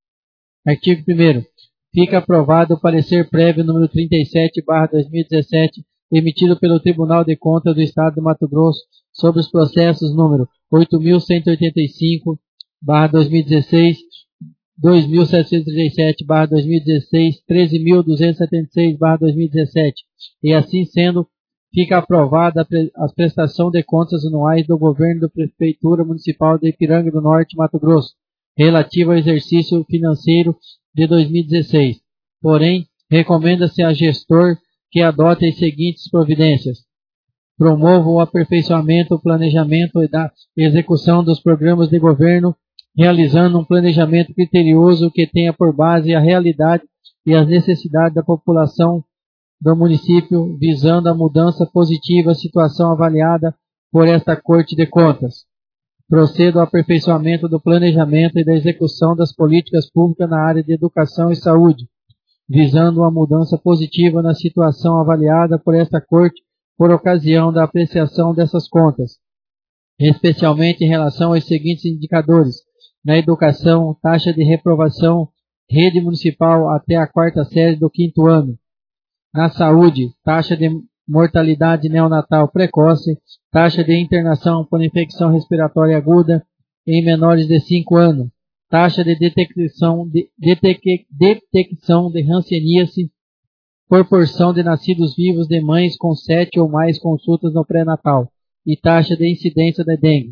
Artigo primeiro. Fica aprovado o parecer prévio número trinta e sete barra dois mil e dezessete, emitido pelo Tribunal de Contas do Estado do Mato Grosso sobre os processos número oito mil cento e oitenta e cinco barra dois mil e dezesseis, dois mil setecentos e trinta e sete barra dois mil e dezesseis, treze mil duzentos e setenta e seis barra dois mil e dezessete, e assim sendo, fica aprovada a prestação de contas anuais do governo da Prefeitura Municipal de Ipiranga do Norte, Mato Grosso, relativa ao exercício financeiro de dois mil e dezesseis. Porém, recomenda-se a gestor que adote as seguintes providências. Promova o aperfeiçoamento, o planejamento e da execução dos programas de governo, realizando um planejamento criterioso que tenha por base a realidade e as necessidades da população do município, visando a mudança positiva, situação avaliada por esta Corte de Contas. Proceda ao aperfeiçoamento do planejamento e da execução das políticas públicas na área de educação e saúde, visando uma mudança positiva na situação avaliada por esta Corte por ocasião da apreciação dessas contas, especialmente em relação aos seguintes indicadores: na educação, taxa de reprovação, rede municipal até a quarta série do quinto ano; na saúde, taxa de mortalidade neonatal precoce, taxa de internação por infecção respiratória aguda em menores de cinco anos, taxa de detecção de, detec, detecção de hanseníase, proporção de nascidos vivos de mães com sete ou mais consultas no pré-natal e taxa de incidência da dengue.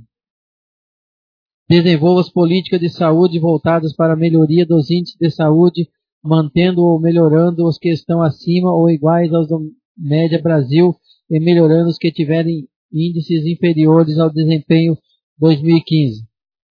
Desenvolva as políticas de saúde voltadas para a melhoria dos índices de saúde, mantendo ou melhorando os que estão acima ou iguais aos do média Brasil e melhorando os que tiverem índices inferiores ao desempenho dois mil e quinze.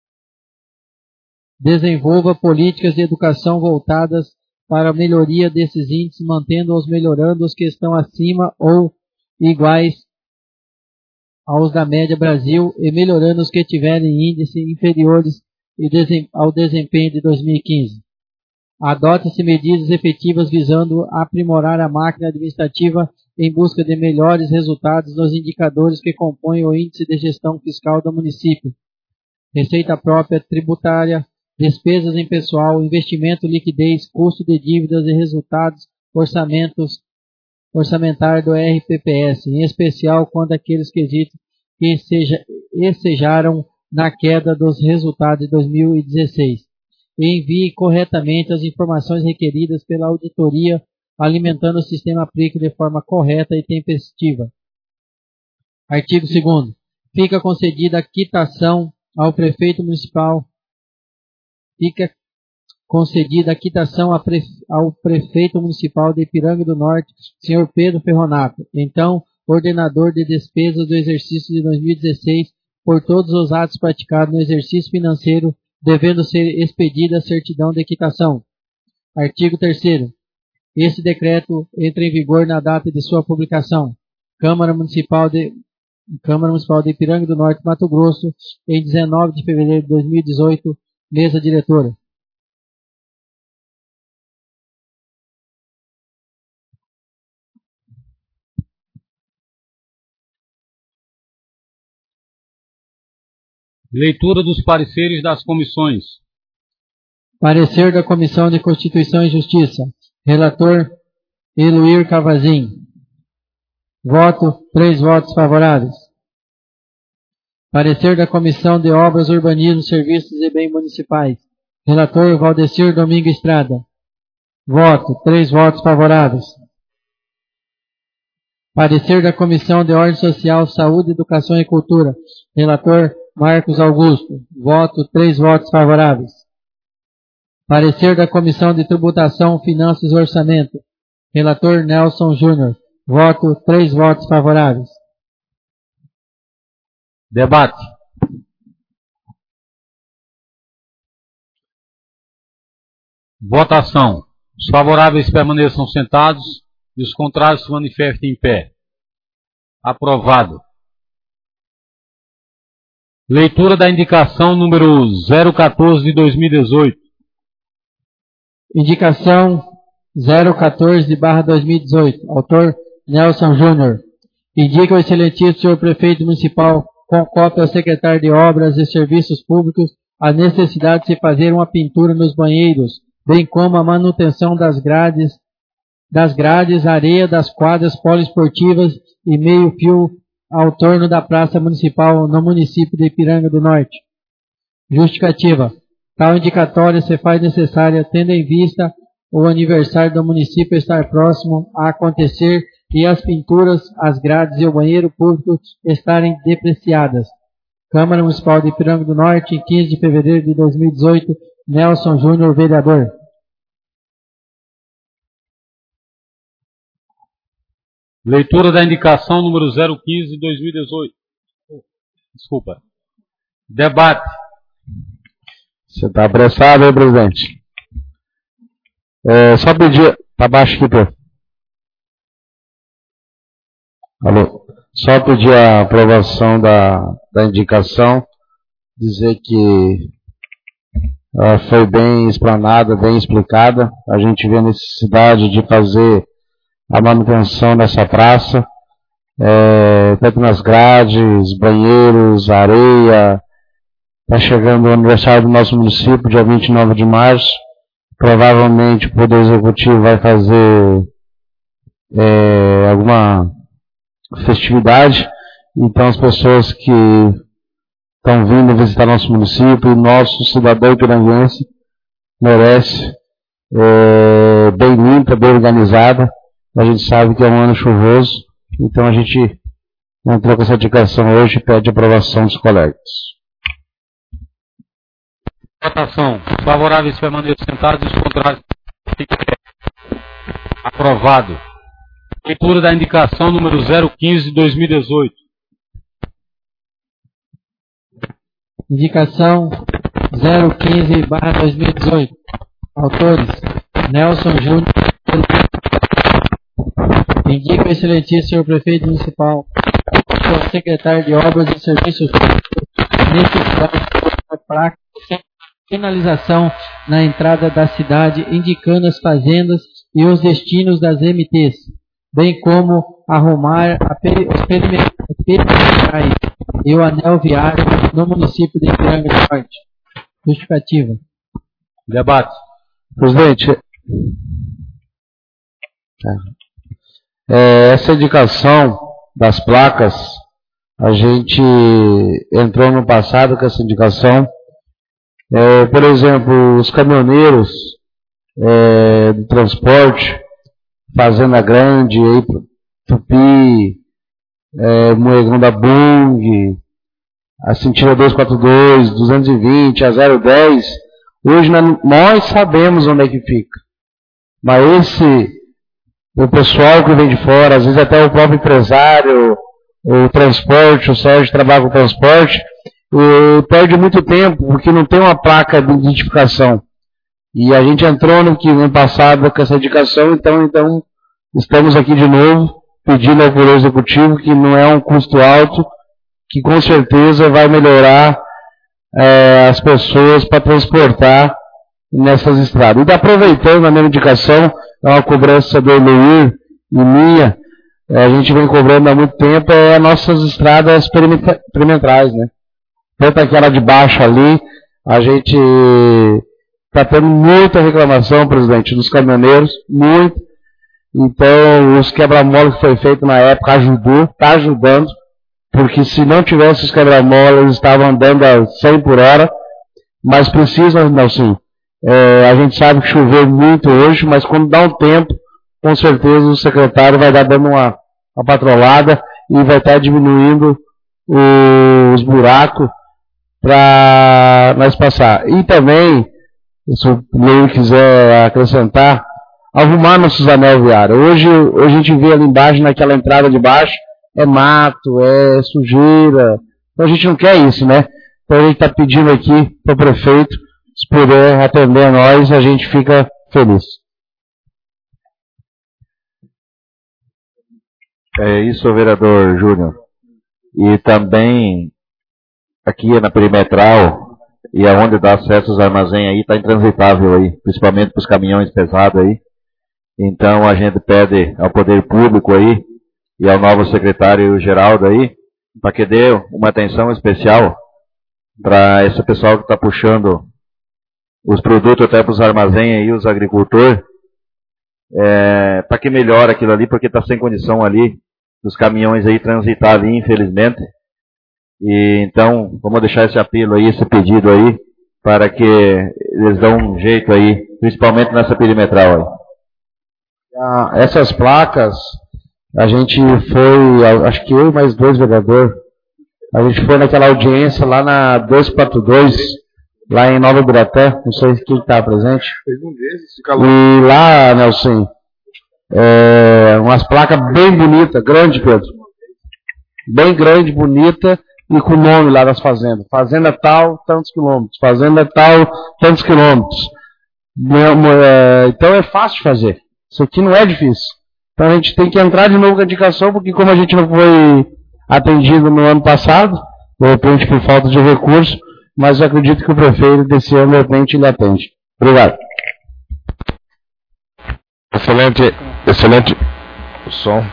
Desenvolva políticas de educação voltadas para a melhoria desses índices, mantendo ou melhorando os que estão acima ou iguais aos da média Brasil e melhorando os que tiverem índices inferiores ao desempenho de dois mil e quinze. Adote-se medidas efetivas visando aprimorar a máquina administrativa em busca de melhores resultados nos indicadores que compõem o índice de gestão fiscal do município: receita própria tributária, despesas em pessoal, investimento, liquidez, custo de dívidas e resultados orçamentos, orçamentários do R P P S, em especial quando aqueles quesitos que ensejaram na queda dos resultados de dois mil e dezesseis. E envie corretamente as informações requeridas pela auditoria, alimentando o sistema Aplique de forma correta e tempestiva. Artigo segundo. Fica concedida a quitação ao prefeito municipal Fica concedida a quitação ao prefeito municipal de Ipiranga do Norte, senhor Pedro Ferronato, então ordenador de despesas do exercício de dois mil e dezesseis, por todos os atos praticados no exercício financeiro, devendo ser expedida a certidão de quitação. Artigo terceiro. Este decreto entra em vigor na data de sua publicação. Câmara Municipal de Câmara Municipal de Ipiranga do Norte, Mato Grosso, em dezenove de fevereiro de dois mil e dezoito. Mesa diretora. Leitura dos pareceres das comissões. Parecer da Comissão de Constituição e Justiça. Relator Eluir Cavazin. Voto, três votos favoráveis. Parecer da Comissão de Obras, Urbanismo, Serviços e Bens Municipais. Relator Valdecir Domingo Estrada. Voto, três votos favoráveis. Parecer da Comissão de Ordem Social, Saúde, Educação e Cultura. Relator Marcos Augusto. Voto, três votos favoráveis. Parecer da Comissão de Tributação, Finanças e Orçamento. Relator Nelson Júnior. Voto, três votos favoráveis. Debate. Votação. Os favoráveis permaneçam sentados e os contrários se manifestem em pé. Aprovado. Leitura da indicação número zero quatorze de dois mil e dezoito. Indicação zero quatorze barra dois mil e dezoito. Autor Nelson Júnior. Indica o excelentíssimo senhor prefeito municipal, com cópia ao secretário de Obras e Serviços Públicos, a necessidade de se fazer uma pintura nos banheiros, bem como a manutenção das grades, das grades, areia das quadras poliesportivas e meio-fio ao torno da Praça Municipal no município de Ipiranga do Norte. Justificativa. Tal indicatória se faz necessária tendo em vista o aniversário do município estar próximo a acontecer e as pinturas, as grades e o banheiro público estarem depreciadas. Câmara Municipal de Ipiranga do Norte, quinze de fevereiro de dois mil e dezoito, Nelson Júnior, vereador. Leitura da indicação número zero quinze de dois mil e dezoito. Desculpa. Debate. Você está apressado, hein, presidente? É, só pedir... Está baixo aqui, Pedro. Alô. Só pedir a aprovação da, da indicação, dizer que ela foi bem explanada, bem explicada. A gente vê a necessidade de fazer a manutenção dessa praça, é, tanto nas grades, banheiros, areia. Está chegando o aniversário do nosso município, dia vinte e nove de março. Provavelmente o Poder Executivo vai fazer é, alguma festividade. Então as pessoas que estão vindo visitar nosso município, nosso cidadão ipiranguense, merece é, bem limpa, bem organizada. A gente sabe que é um ano chuvoso, então a gente entrou com essa indicação hoje e pede aprovação dos colegas. Votação. Os favoráveis permaneçam sentados e os contrários fiquem em pé. Aprovado. Leitura da indicação número zero quinze de dois mil e dezoito. Indicação zero quinze barra dois mil e dezoito. Autores Nelson Júnior. Indica o excelentíssimo senhor prefeito municipal, o secretário de Obras e Serviços Públicos, necessidade de placa de sinalização na entrada da cidade, indicando as fazendas e os destinos das M Tês, bem como arrumar a peri os perimetrais e o anel viário no município de Ipiranga do Norte. Justificativa. Debate. Presidente, é, essa indicação das placas, a gente entrou no passado com essa indicação. É, por exemplo, os caminhoneiros é, do transporte, Fazenda Grande, aí, Tupi, é, Moegão da Bung, a Cintila duzentos e quarenta e dois, duzentos e vinte, a zero dez, hoje nós sabemos onde é que fica. Mas esse, o pessoal que vem de fora, às vezes até o próprio empresário, o transporte, o Sérgio trabalha com o transporte, e perde muito tempo, porque não tem uma placa de identificação. E a gente entrou no que ano passado com essa indicação, então, então estamos aqui de novo, pedindo ao Poder Executivo, que não é um custo alto, que com certeza vai melhorar é, as pessoas para transportar nessas estradas. E aproveitando a minha indicação, é uma cobrança do Eluir e minha, é, a gente vem cobrando há muito tempo, é as nossas estradas perimetrais, né? tanto aquela de baixo ali, a gente está tendo muita reclamação, presidente, dos caminhoneiros, muito. Então, os quebra-molas que foi feito na época ajudou, está ajudando, porque se não tivesse os quebra-molas, eles estavam andando a cem por hora, mas precisa, não, sim. É, a gente sabe que choveu muito hoje, mas quando dá um tempo, com certeza o secretário vai dar dando uma, uma patrolada e vai estar diminuindo o, os buracos para nós passar. E também, se o Leio quiser acrescentar, arrumar nossos anel viários. Hoje, hoje a gente vê ali embaixo, naquela entrada de baixo, é mato, é sujeira. Então a gente não quer isso, né? Então a gente está pedindo aqui para o prefeito, se puder atender a nós, a gente fica feliz. É isso, vereador Júnior. E também, aqui na perimetral, e aonde dá acesso aos armazéns aí, está intransitável aí, principalmente para os caminhões pesados aí. Então a gente pede ao poder público aí, e ao novo secretário Geraldo aí, para que dê uma atenção especial para esse pessoal que está puxando os produtos até para os armazéns aí, os agricultores, é, para que melhore aquilo ali, porque está sem condição ali, dos caminhões aí transitar ali, infelizmente. E então, vamos deixar esse apelo aí, esse pedido aí, para que eles dão um jeito aí, principalmente nessa perimetral aí. Ah, essas placas, a gente foi, acho que eu e mais dois vereadores, a gente foi naquela audiência lá na duzentos e quarenta e dois, lá em Nova Ibiraté, não sei quem está presente. E lá, Nelson, é, umas placas bem bonitas, grande, Pedro. Bem grande, bonita, e com o nome lá das fazendas. Fazenda tal, tantos quilômetros. Fazenda tal, tantos quilômetros. Então é fácil de fazer. Isso aqui não é difícil. Então a gente tem que entrar de novo com a indicação, porque como a gente não foi atendido no ano passado, de repente por falta de recurso, mas eu acredito que o prefeito desse ano, de repente, ele atende. Obrigado. Excelente, excelente. O som.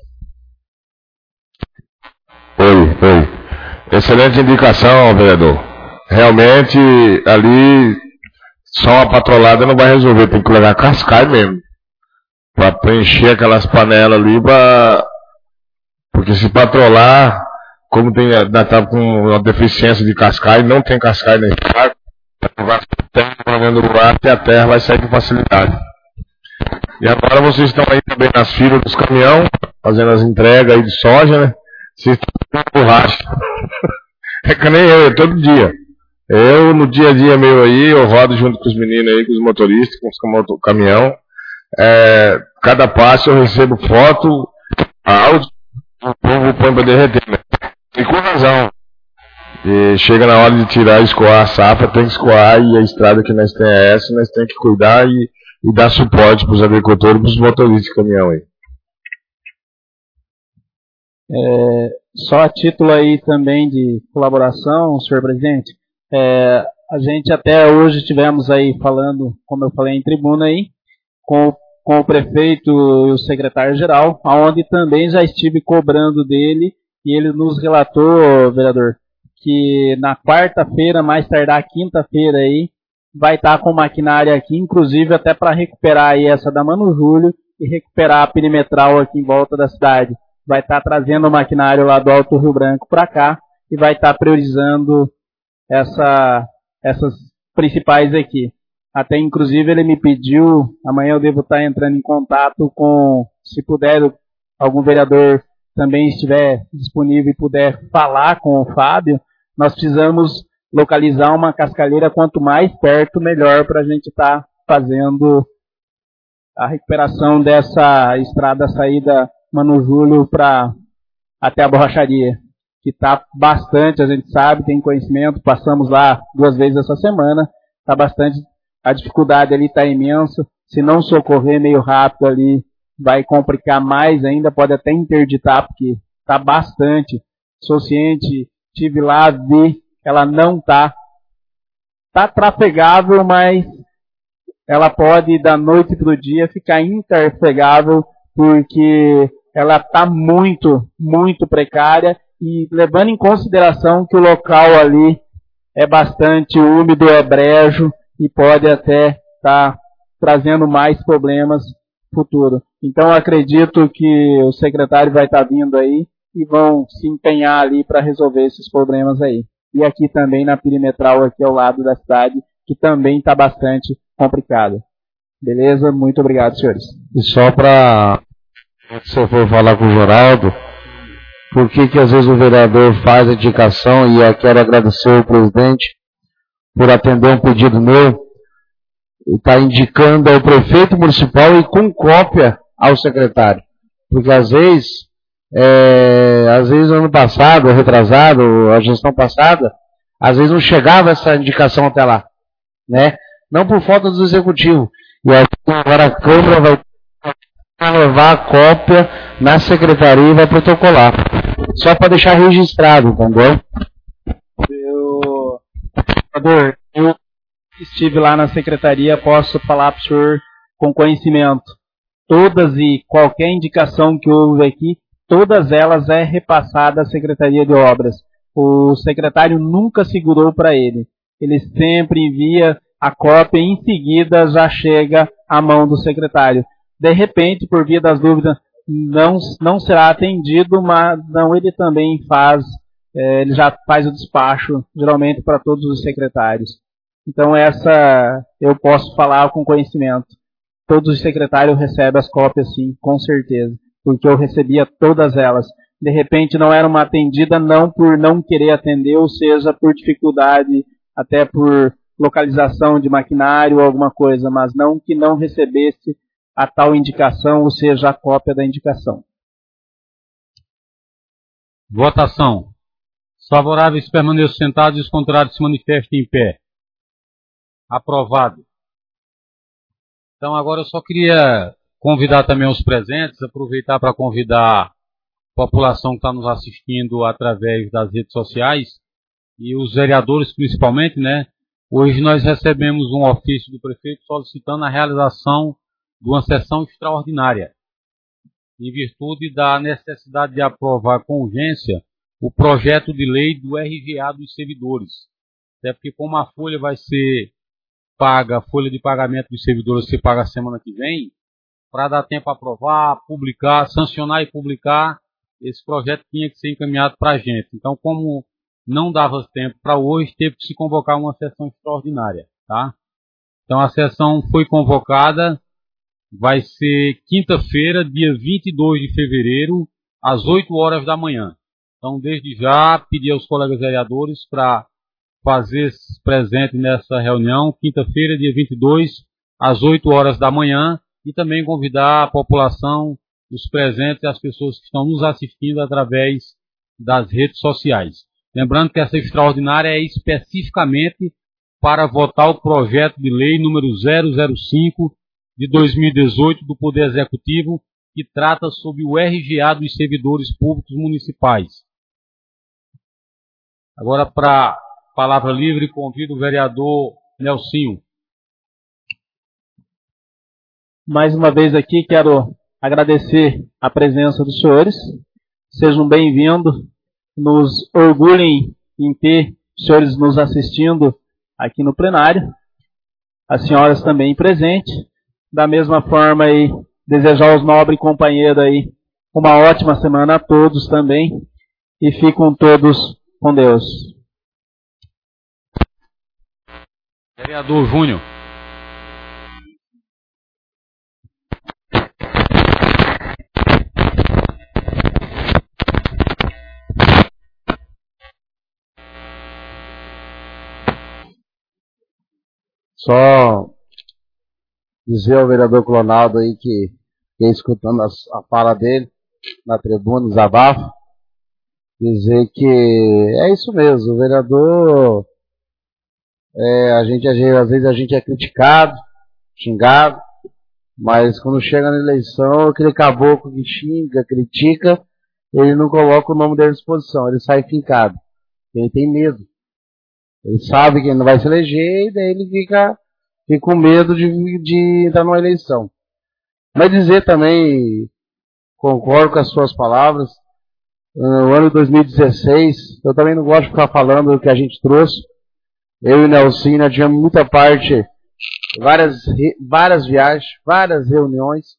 Oi, oi. Excelente indicação, vereador. Realmente, ali, só uma patrolada não vai resolver. Tem que levar cascai mesmo. Para preencher aquelas panelas ali, pra... porque se patrolar, como tem, ainda tá com uma deficiência de cascai, não tem cascai nem carro, vai vendo o buraco e a terra vai sair com facilidade. E agora vocês estão aí também nas filas dos caminhões, fazendo as entregas aí de soja, né? Vocês estão com borracha. É que nem eu, eu todo dia. Eu, no dia a dia meu aí, eu rodo junto com os meninos aí, com os motoristas, com os caminhão. É, cada passo eu recebo foto, áudio, o povo põe para derreter, né? E com razão. E chega na hora de tirar e escoar a safra, tem que escoar, e a estrada que nós temos é essa, nós temos que cuidar e, e dar suporte para os agricultores e para os motoristas de caminhão aí. É, só a título aí também de colaboração, senhor presidente, é, a gente até hoje estivemos aí falando, como eu falei em tribuna aí, com, com o prefeito e o secretário-geral, onde também já estive cobrando dele, e ele nos relatou, vereador, que na quarta-feira, mais tardar quinta-feira aí, vai estar com maquinária aqui, inclusive até para recuperar aí essa da Mano Júlio e recuperar a perimetral aqui em volta da cidade. Vai estar trazendo o maquinário lá do Alto Rio Branco para cá e vai estar priorizando essa, essas principais aqui. Até inclusive ele me pediu, amanhã eu devo estar entrando em contato com, se puder, algum vereador também estiver disponível e puder falar com o Fábio, nós precisamos localizar uma cascalheira, quanto mais perto, melhor, para a gente estar tá fazendo a recuperação dessa estrada saída Mano Júlio para até a borracharia, que está bastante, a gente sabe, tem conhecimento, passamos lá duas vezes essa semana, está bastante, a dificuldade ali está imensa, se não socorrer meio rápido ali, vai complicar mais ainda, pode até interditar, porque está bastante. Sou ciente, estive lá, vi, ela não está, está trafegável, mas ela pode, da noite para o dia, ficar intrafegável, porque ela está muito, muito precária, e levando em consideração que o local ali é bastante úmido, é brejo e pode até estar tá trazendo mais problemas no futuro. Então acredito que o secretário vai estar tá vindo aí e vão se empenhar ali para resolver esses problemas aí. E aqui também na perimetral, aqui ao lado da cidade, que também está bastante complicado. Beleza? Muito obrigado, senhores. E só para você for falar com o Geraldo, por que que às vezes o vereador faz a indicação, e eu quero agradecer ao presidente por atender um pedido meu, e está indicando ao prefeito municipal e com cópia ao secretário. Porque às vezes, é, às vezes ano passado, retrasado, a gestão passada, às vezes não chegava essa indicação até lá, né? Não por falta do executivo. E agora a Câmara vai levar a cópia na secretaria e vai protocolar. Só para deixar registrado, entendeu? Eu, eu estive lá na secretaria, posso falar para o senhor com conhecimento. Todas e qualquer indicação que houve aqui, todas elas é repassada à Secretaria de Obras. O secretário nunca segurou para ele. Ele sempre envia a cópia e em seguida já chega à mão do secretário. De repente, por via das dúvidas, não, não será atendido, mas não, ele também faz, é, ele já faz o despacho, geralmente para todos os secretários. Então essa eu posso falar com conhecimento. Todos os secretários recebem as cópias, sim, com certeza, porque eu recebia todas elas. De repente não era uma atendida, não por não querer atender, ou seja, por dificuldade, até por localização de maquinário ou alguma coisa, mas não que não recebesse a tal indicação, ou seja, a cópia da indicação. Votação. Os favoráveis permaneçam sentados e os contrários se manifestem em pé. Aprovado. Então agora eu só queria convidar também os presentes, aproveitar para convidar a população que está nos assistindo através das redes sociais e os vereadores principalmente, né? Hoje nós recebemos um ofício do prefeito solicitando a realização de uma sessão extraordinária, em virtude da necessidade de aprovar com urgência o projeto de lei do R G A dos servidores. Até porque como a folha vai ser paga, a folha de pagamento dos servidores se paga a semana que vem, para dar tempo a aprovar, publicar, sancionar e publicar, esse projeto tinha que ser encaminhado para a gente. Então, como não dava tempo para hoje, teve que se convocar uma sessão extraordinária, tá? Então, a sessão foi convocada, vai ser quinta-feira, dia vinte e dois de fevereiro, às oito horas da manhã. Então, desde já, pedi aos colegas vereadores para fazer presente nessa reunião, quinta-feira, dia vinte e dois, às oito horas da manhã, e também convidar a população, os presentes e as pessoas que estão nos assistindo através das redes sociais. Lembrando que essa extraordinária é especificamente para votar o projeto de lei número zero zero cinco de dois mil e dezoito do Poder Executivo, que trata sobre o R G A dos servidores públicos municipais. Agora, para palavra livre, convido o vereador Nelsinho. Mais uma vez aqui, quero agradecer a presença dos senhores. Sejam bem-vindos. Nos orgulhem em ter os senhores nos assistindo aqui no plenário. As senhoras também presentes. Da mesma forma, aí, desejar aos nobres companheiros aí uma ótima semana a todos também. E fiquem todos com Deus. Vereador Júnior. Só dizer ao vereador Clonaldo aí que, que escutando a, a fala dele na tribuna, desabafo, dizer que é isso mesmo, o vereador, é, a gente, às vezes a gente é criticado, xingado, mas quando chega na eleição, aquele caboclo que xinga, critica, ele não coloca o nome dele à disposição, ele sai fincado, ele tem medo. Ele sabe que ele não vai se eleger e daí ele fica, fica com medo de, de entrar numa eleição. Mas dizer também, concordo com as suas palavras, no ano de dois mil e dezesseis, eu também não gosto de ficar falando do que a gente trouxe, eu e o Nelson, nós tivemos muita parte, várias, várias viagens, várias reuniões.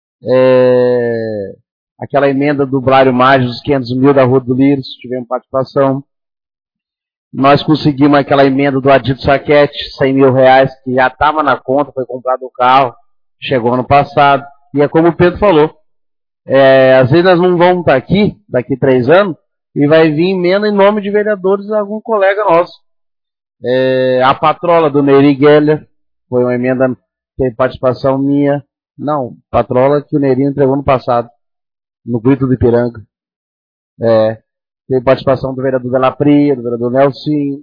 É, aquela emenda do Blário Mágico, dos quinhentos mil da Rua do Lírios, tivemos participação. Nós conseguimos aquela emenda do Adito Saquete, cem mil reais, que já estava na conta, foi comprado o carro, chegou ano passado. E é como o Pedro falou, é, às vezes nós não vamos estar aqui, daqui três anos, e vai vir emenda em nome de vereadores de algum colega nosso. É, a patrola do Neri Geller, foi uma emenda, teve participação minha. Não, patrola que o Nerinho entregou no passado, no Grito do Ipiranga. É, teve participação do vereador Della Pria, do vereador Nelson.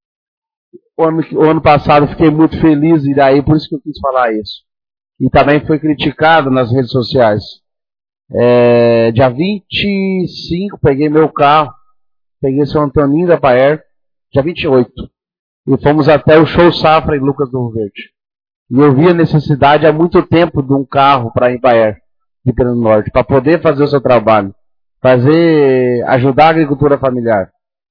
O ano, o ano passado fiquei muito feliz, e daí por isso que eu quis falar isso. E também foi criticado nas redes sociais. É, dia vinte e cinco, peguei meu carro, peguei São Antoninho da Paer, dia vinte e oito, e fomos até o Show Safra em Lucas do Rio Verde. E eu vi a necessidade há muito tempo de um carro para ir em Paer, de Pernambuco Norte, para poder fazer o seu trabalho, fazer, ajudar a agricultura familiar.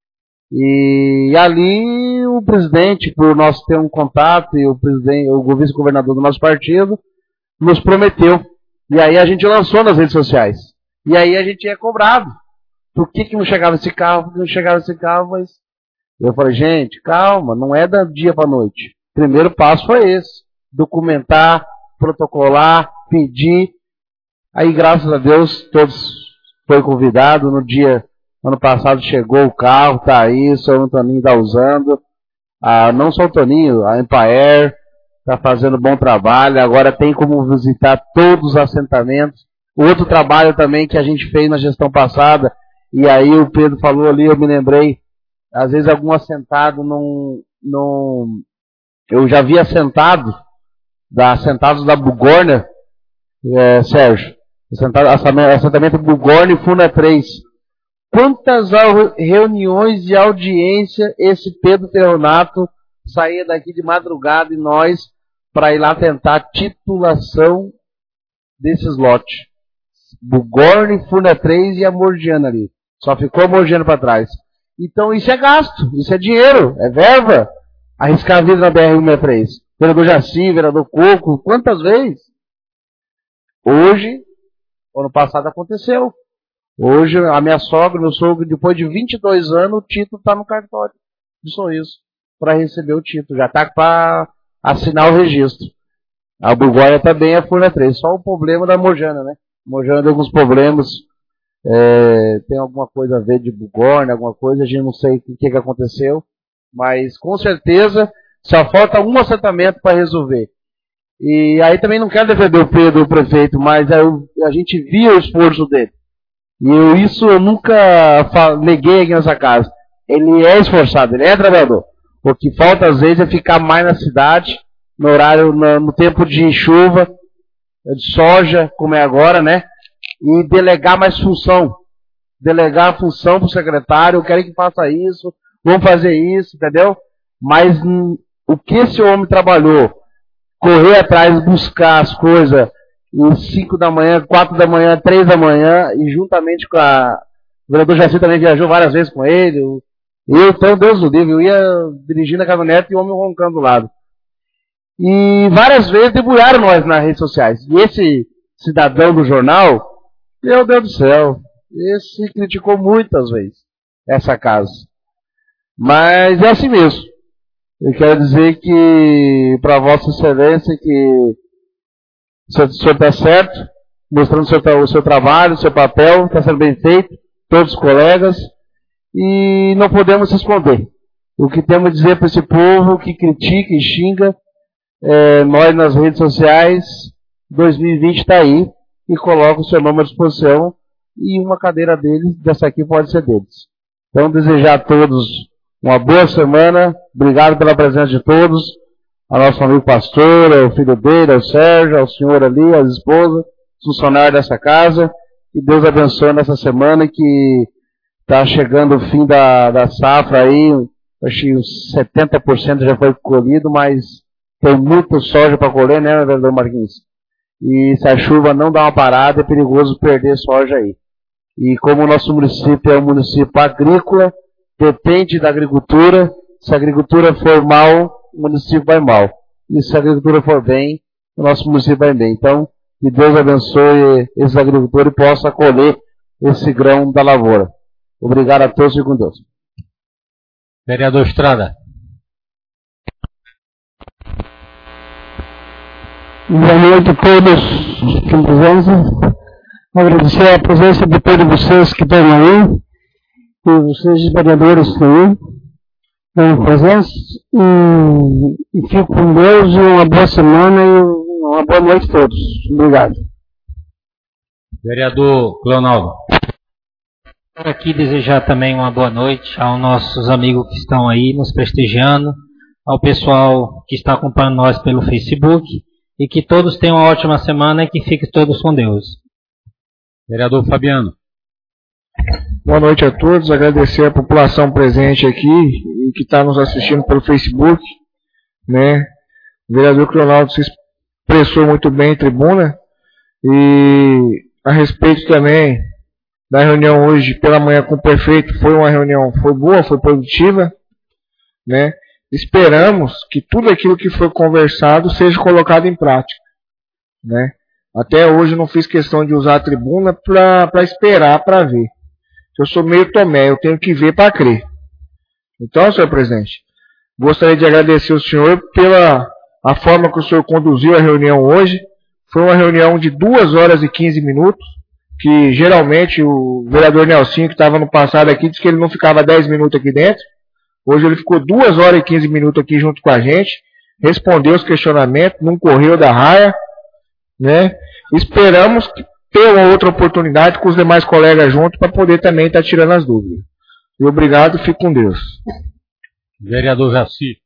E ali o presidente, por nós ter um contato, e o presidente, o vice-governador do nosso partido, nos prometeu. E aí a gente lançou nas redes sociais. E aí a gente é cobrado. Por que que não chegava esse carro? Por que não chegava esse carro? Mas eu falei, gente, calma, não é da dia para noite. O primeiro passo foi esse. Documentar, protocolar, pedir. Aí, graças a Deus, todos foram convidados. No dia, ano passado, chegou o carro, tá aí, o senhor Antoninho está usando. Ah, não só o Toninho, a Empaer está fazendo bom trabalho. Agora tem como visitar todos os assentamentos. O outro trabalho também que a gente fez na gestão passada, e aí o Pedro falou ali, eu me lembrei, às vezes algum assentado não... não eu já vi assentado, da assentados da Bugorna, é, Sérgio, assentado, assentamento Bugorna e Funa três. Quantas reuniões de audiência esse Pedro Ferronato saía daqui de madrugada e nós para ir lá tentar a titulação desses lotes. Bugorna, Funa três e a Morgiana ali. Só ficou a Morgiana para trás. Então isso é gasto, isso é dinheiro, é verba. Arriscar a vida na B R cento e sessenta e três. Vereador Jaci, vereador Coco, quantas vezes? Hoje, ano passado aconteceu. Hoje, a minha sogra, meu sogro, depois de vinte e dois anos, o título está no cartório de Sorriso para receber o título. Já está para assinar o registro. A Bugorna também é Furna três. Só o problema da Mojana, né? Mojana tem alguns problemas. É, tem alguma coisa a ver de Bugorna, alguma coisa, a gente não sei o que, que aconteceu. Mas, com certeza, só falta um assentamento para resolver. E aí também não quero defender o Pedro, o prefeito, mas eu, a gente via o esforço dele. E eu, isso eu nunca neguei aqui nessa casa. Ele é esforçado, ele é trabalhador. O que falta às vezes é ficar mais na cidade, no horário, no, no tempo de chuva, de soja, como é agora, né? E delegar mais função. Delegar a função para o secretário, eu quero que faça isso, vamos fazer isso, entendeu? Mas hum, o que esse homem trabalhou, correr atrás, buscar as coisas, em cinco da manhã, quatro da manhã, três da manhã, e juntamente com a... O vereador Jaci também viajou várias vezes com ele. Eu, eu então, Deus do livro, eu ia dirigindo a caminhonete e o homem roncando do lado. E várias vezes debulharam nós nas redes sociais. E esse cidadão do jornal, meu Deus do céu, esse criticou muitas vezes essa casa. Mas é assim mesmo. Eu quero dizer que, para Vossa Excelência, que o senhor está certo, mostrando o seu, o seu trabalho, o seu papel, está sendo bem feito, todos os colegas, e não podemos se esconder. O que temos a dizer para esse povo que critica e xinga, é, nós nas redes sociais, dois mil e vinte está aí, e coloca o seu nome à disposição, e uma cadeira deles, dessa aqui pode ser deles. Então, desejar a todos uma boa semana, obrigado pela presença de todos, ao nosso amigo pastor, ao filho dele, ao Sérgio, ao senhor ali, às esposas, funcionários dessa casa, que Deus abençoe nessa semana, que está chegando o fim da, da safra aí, acho que uns setenta por cento já foi colhido, mas tem muito soja para colher, né, vereador Marquinhos? E se a chuva não dá uma parada, é perigoso perder soja aí. E como o nosso município é um município agrícola, depende da agricultura, Se a agricultura for mal, o município vai mal. E se a agricultura for bem, o nosso município vai bem. Então, que Deus abençoe esses agricultores e possa colher esse grão da lavoura. Obrigado a todos e com Deus. Vereador Estrada. Boa noite a todos que estão presentes. Agradecer a presença de todos vocês que estão aí, e vocês vereadores que estão aí, estão presentes, e, e fico com Deus, e uma boa semana e uma boa noite a todos. Obrigado. Vereador Cleonaldo. Quero aqui desejar também uma boa noite aos nossos amigos que estão aí nos prestigiando, ao pessoal que está acompanhando nós pelo Facebook, e que todos tenham uma ótima semana e que fiquem todos com Deus. Vereador Fabiano. Boa noite a todos, agradecer a população presente aqui e que está nos assistindo pelo Facebook, né? O vereador Cleonaldo se expressou muito bem em tribuna, e a respeito também da reunião hoje pela manhã com o prefeito, foi uma reunião, foi boa, foi produtiva, né? Esperamos que tudo aquilo que foi conversado seja colocado em prática, né? Até hoje não fiz questão de usar a tribuna para esperar para ver. Eu sou meio Tomé, eu tenho que ver para crer. Então, senhor presidente, gostaria de agradecer ao senhor pela a forma que o senhor conduziu a reunião hoje. Foi uma reunião de duas horas e quinze minutos, que geralmente o vereador Nelsinho, que estava no passado aqui, disse que ele não ficava dez minutos aqui dentro. Hoje ele ficou duas horas e quinze minutos aqui junto com a gente, respondeu os questionamentos, não correu da raia, né? Esperamos ter uma outra oportunidade com os demais colegas juntos para poder também estar tirando as dúvidas. E obrigado, fique com Deus. Vereador Jaci.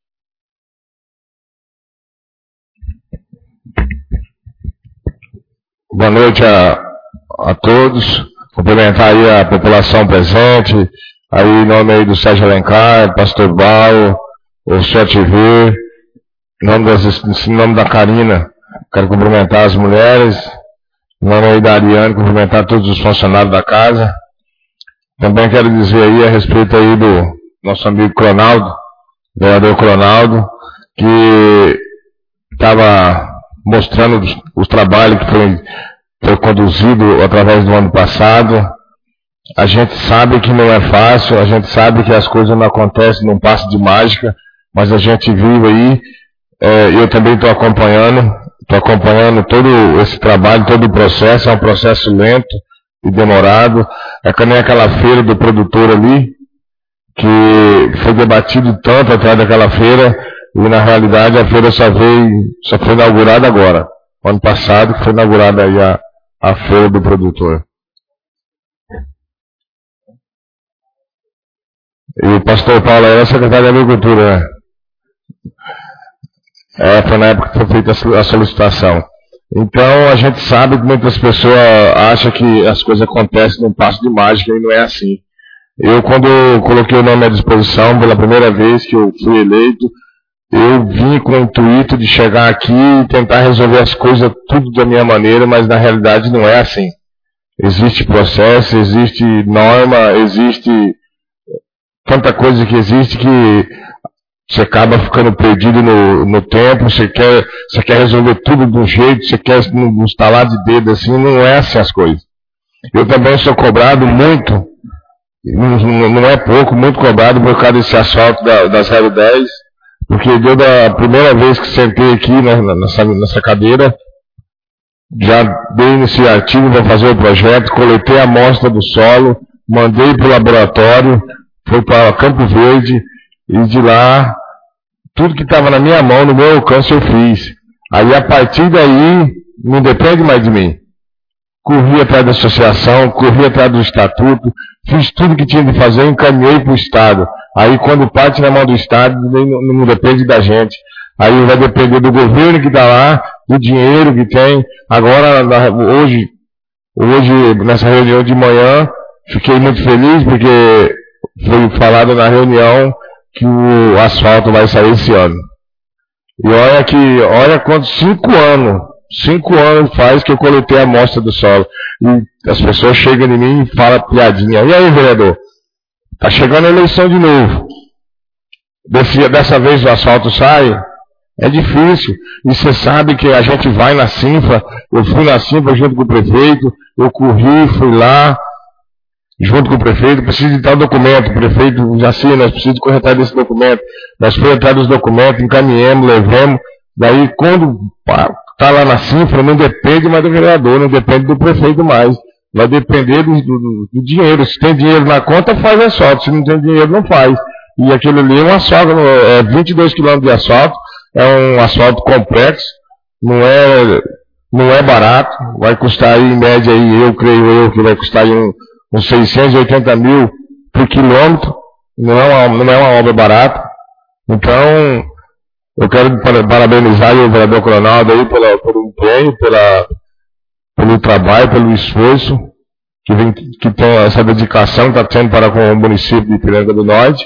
Boa noite a, a todos. Cumprimentar aí a população presente, aí em nome aí do Sérgio Alencar, Pastor Bal, o Só T V, em nome, das, em nome da Karina, quero cumprimentar as mulheres, em nome aí da Ariane, cumprimentar todos os funcionários da casa. Também quero dizer aí a respeito aí do nosso amigo Cleonaldo, vereador Cleonaldo, que estava mostrando os, os trabalhos que foi, foi conduzido através do ano passado. A gente sabe que não é fácil, a gente sabe que as coisas não acontecem num passe de mágica, mas a gente vive aí, é, eu também estou acompanhando, estou acompanhando todo esse trabalho, todo o processo, é um processo lento e demorado. É que nem aquela feira do produtor ali, que foi debatido tanto atrás daquela feira, e na realidade a feira só veio, só foi inaugurada agora, ano passado que foi inaugurada aí a, a feira do produtor. E o pastor Paulo era secretário de Agricultura, né? É, foi na época que foi feita a solicitação. Então a gente sabe que muitas pessoas acham que as coisas acontecem num passo de mágica e não é assim. Eu, quando coloquei o nome à disposição pela primeira vez que eu fui eleito, eu vim com o intuito de chegar aqui e tentar resolver as coisas tudo da minha maneira, mas na realidade não é assim. Existe processo, existe norma, existe tanta coisa que existe que você acaba ficando perdido no, no tempo, você quer, você quer resolver tudo de um jeito, você quer um estalar de dedo assim, não é assim as coisas. Eu também sou cobrado muito, não, não é pouco, muito cobrado por causa desse asfalto da, da zero dez, porque desde a primeira vez que sentei aqui nessa, nessa cadeira, já dei nesse artigo para fazer o projeto, coletei a amostra do solo, mandei para o laboratório, foi para Campo Verde, e de lá, tudo que estava na minha mão, no meu alcance, eu fiz. Aí, a partir daí, não depende mais de mim. Corri atrás da associação, corri atrás do estatuto, fiz tudo que tinha de fazer, encaminhei para o Estado. Aí, quando parte na mão do Estado, não, não depende da gente. Aí vai depender do governo que está lá, do dinheiro que tem. Agora, hoje, hoje, nessa reunião de manhã, fiquei muito feliz, porque foi falado na reunião que o asfalto vai sair esse ano. E olha que, olha quantos, cinco anos, cinco anos faz que eu coletei a amostra do solo. E as pessoas chegam em mim e falam piadinha. E aí, vereador? Tá chegando a eleição de novo. desse, dessa vez o asfalto sai, é difícil. E você sabe que a gente vai na Sinfa, eu fui na Sinfa junto com o prefeito, eu corri, fui lá, junto com o prefeito, preciso de tal documento, o prefeito já assina, nós precisamos correr atrás desse documento. Nós fomos atrás dos documentos, encaminhamos, levamos, daí quando está lá na Sinfa, não depende mais do vereador, não depende do prefeito mais. Vai depender do, do, do dinheiro. Se tem dinheiro na conta, faz asfalto. Se não tem dinheiro, não faz. E aquilo ali é um asfalto, é vinte e dois quilômetros de asfalto, é um asfalto complexo, não é, não é barato, vai custar aí, em média, aí, eu creio eu, que vai custar aí um, uns seiscentos e oitenta mil por quilômetro, não é uma, não é uma obra barata. Então, eu quero parabenizar o vereador Cronaldo aí pela, pelo empenho, pela, pelo trabalho, pelo esforço que, vem, que tem essa dedicação que está tendo para com o município de Ipiranga do Norte.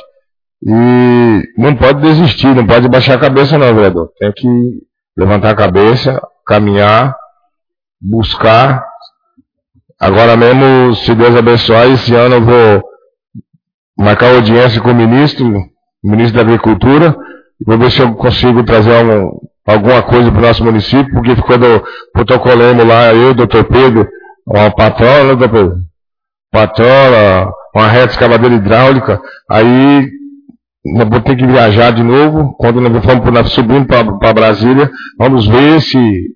E não pode desistir, não pode baixar a cabeça não, vereador. Tem que levantar a cabeça, caminhar, buscar. Agora mesmo, se Deus abençoar, esse ano eu vou marcar audiência com o ministro, o ministro da Agricultura, e vou ver se eu consigo trazer um, alguma coisa para o nosso município, porque quando protocolamos lá, eu, doutor Pedro, uma patrola, né, doutor Pedro? Patrola, uma reta escavadeira hidráulica, aí nós vamos ter que viajar de novo, quando nós vamos subindo para Brasília, vamos ver se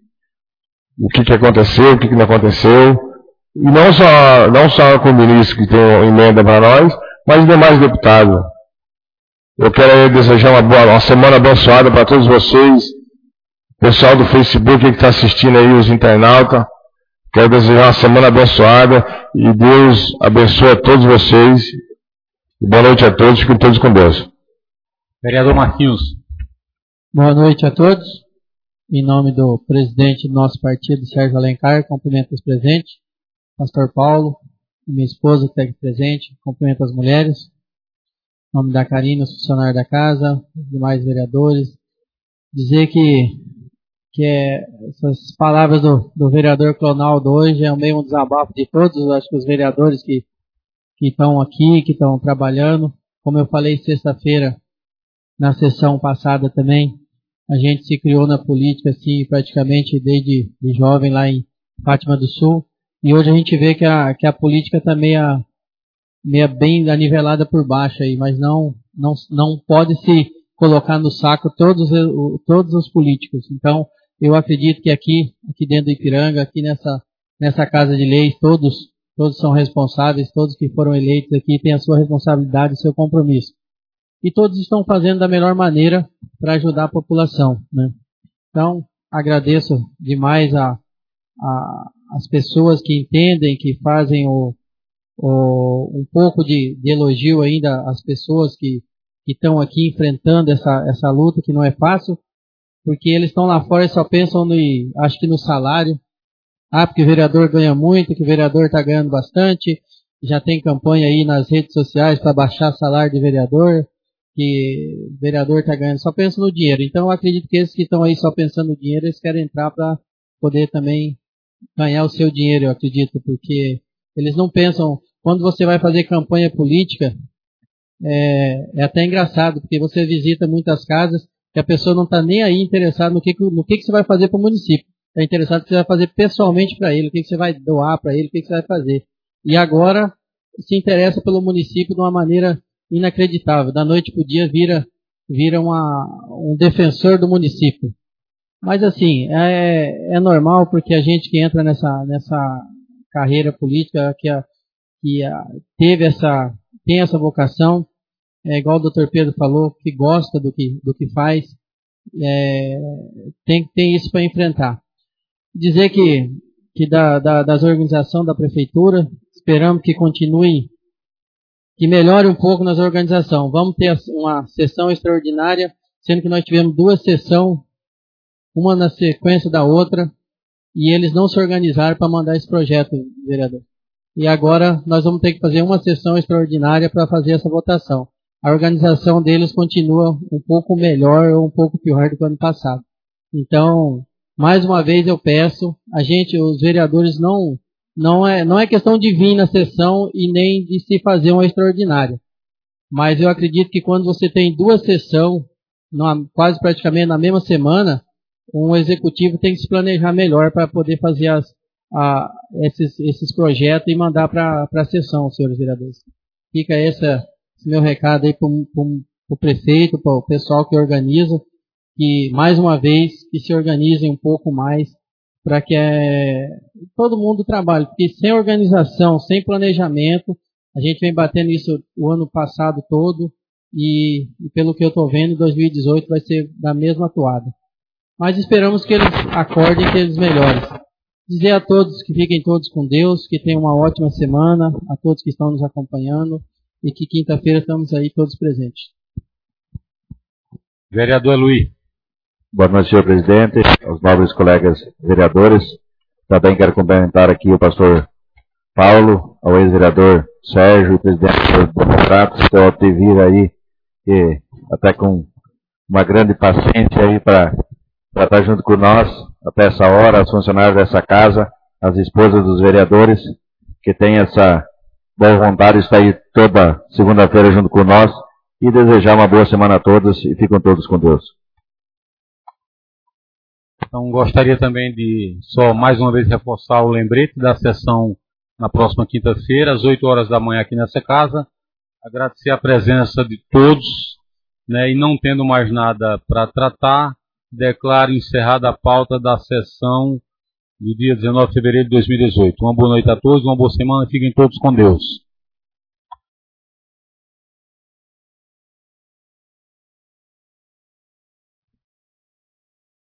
o que, que aconteceu, o que, que não aconteceu, e não só, não só com o ministro que tem uma emenda para nós, mas demais deputados. Eu quero desejar uma, boa, uma semana abençoada para todos vocês, pessoal do Facebook que está assistindo aí, os internautas. Quero desejar uma semana abençoada e Deus abençoe a todos vocês. E boa noite a todos, fiquem todos com Deus. Vereador Marquinhos. Boa noite a todos. Em nome do presidente do nosso partido, Sérgio Alencar, cumprimento os presentes. Pastor Paulo, e minha esposa que está aqui presente, cumprimento as mulheres. Em nome da Karina, os funcionários da casa, os demais vereadores. Dizer que, que é, essas palavras do, do vereador Cronaldo hoje é meio um desabafo de todos. Eu acho que os vereadores que que estão aqui, que estão trabalhando. Como eu falei sexta-feira, na sessão passada também, a gente se criou na política, assim, praticamente desde de jovem lá em Fátima do Sul. E hoje a gente vê que a, que a política está meia, meia bem anivelada por baixo aí, mas não, não, não pode se colocar no saco todos, todos os políticos. Então, eu acredito que aqui, aqui dentro do Ipiranga, aqui nessa, nessa Casa de Leis, todos Todos são responsáveis, todos que foram eleitos aqui têm a sua responsabilidade e seu compromisso. E todos estão fazendo da melhor maneira para ajudar a população, né? Então, agradeço demais a, a, as pessoas que entendem, que fazem o, o, um pouco de, de elogio ainda às pessoas que, que estão aqui enfrentando essa, essa luta, que não é fácil, porque eles estão lá fora e só pensam no, acho que no salário. Ah, porque o vereador ganha muito, que o vereador está ganhando bastante, já tem campanha aí nas redes sociais para baixar salário de vereador, que o vereador está ganhando, só pensa no dinheiro. Então eu acredito que esses que estão aí só pensando no dinheiro, eles querem entrar para poder também ganhar o seu dinheiro, eu acredito, porque eles não pensam, quando você vai fazer campanha política, é, é até engraçado, porque você visita muitas casas que a pessoa não está nem aí interessada no que, no que, que você vai fazer para o município. Está interessado no que você vai fazer pessoalmente para ele, o que, que você vai doar para ele, o que, que você vai fazer. E agora se interessa pelo município de uma maneira inacreditável. Da noite para o dia vira, vira uma, um defensor do município. Mas assim, é, é normal porque a gente que entra nessa, nessa carreira política, que, a, que a, teve essa, tem essa vocação, é igual o doutor Pedro falou, que gosta do que, do que faz, é, tem, tem isso para enfrentar. Dizer que, que da, da, das organizações da prefeitura, esperamos que continue, que melhore um pouco nas organizações. Vamos ter uma sessão extraordinária, sendo que nós tivemos duas sessões, uma na sequência da outra, e eles não se organizaram para mandar esse projeto, vereador. E agora nós vamos ter que fazer uma sessão extraordinária para fazer essa votação. A organização deles continua um pouco melhor ou um pouco pior do que o ano passado. Então, mais uma vez eu peço, a gente, os vereadores, não, não, é, não é questão de vir na sessão e nem de se fazer uma extraordinária. mas eu acredito que quando você tem duas sessões, quase praticamente na mesma semana, um executivo tem que se planejar melhor para poder fazer as, a, esses, esses projetos e mandar para a sessão, senhores vereadores. Fica essa, esse meu recado aí para o prefeito, para o pessoal que organiza, que mais uma vez que se organizem um pouco mais para que é, todo mundo trabalhe, porque sem organização, sem planejamento, a gente vem batendo isso o ano passado todo e, e pelo que eu estou vendo, dois mil e dezoito vai ser da mesma toada. Mas esperamos que eles acordem, que eles melhorem. Dizer a todos que fiquem todos com Deus, que tenham uma ótima semana, a todos que estão nos acompanhando e que quinta-feira estamos aí todos presentes. Vereador Luiz. Boa noite, senhor presidente, aos nobres colegas vereadores. Também quero cumprimentar aqui o pastor Paulo, ao ex-vereador Sérgio e presidente dos Democratas, que eu te vir aí, e até com uma grande paciência aí para estar junto com nós, até essa hora, os funcionários dessa casa, as esposas dos vereadores, que têm essa boa vontade de estar aí toda segunda-feira junto com nós, e desejar uma boa semana a todos, e fiquem todos com Deus. Então, gostaria também de só mais uma vez reforçar o lembrete da sessão na próxima quinta-feira, às oito horas da manhã aqui nessa casa. Agradecer a presença de todos, né, e não tendo mais nada para tratar, declaro encerrada a pauta da sessão do dia dezenove de fevereiro de dois mil e dezoito. Uma boa noite a todos, uma boa semana, fiquem todos com Deus.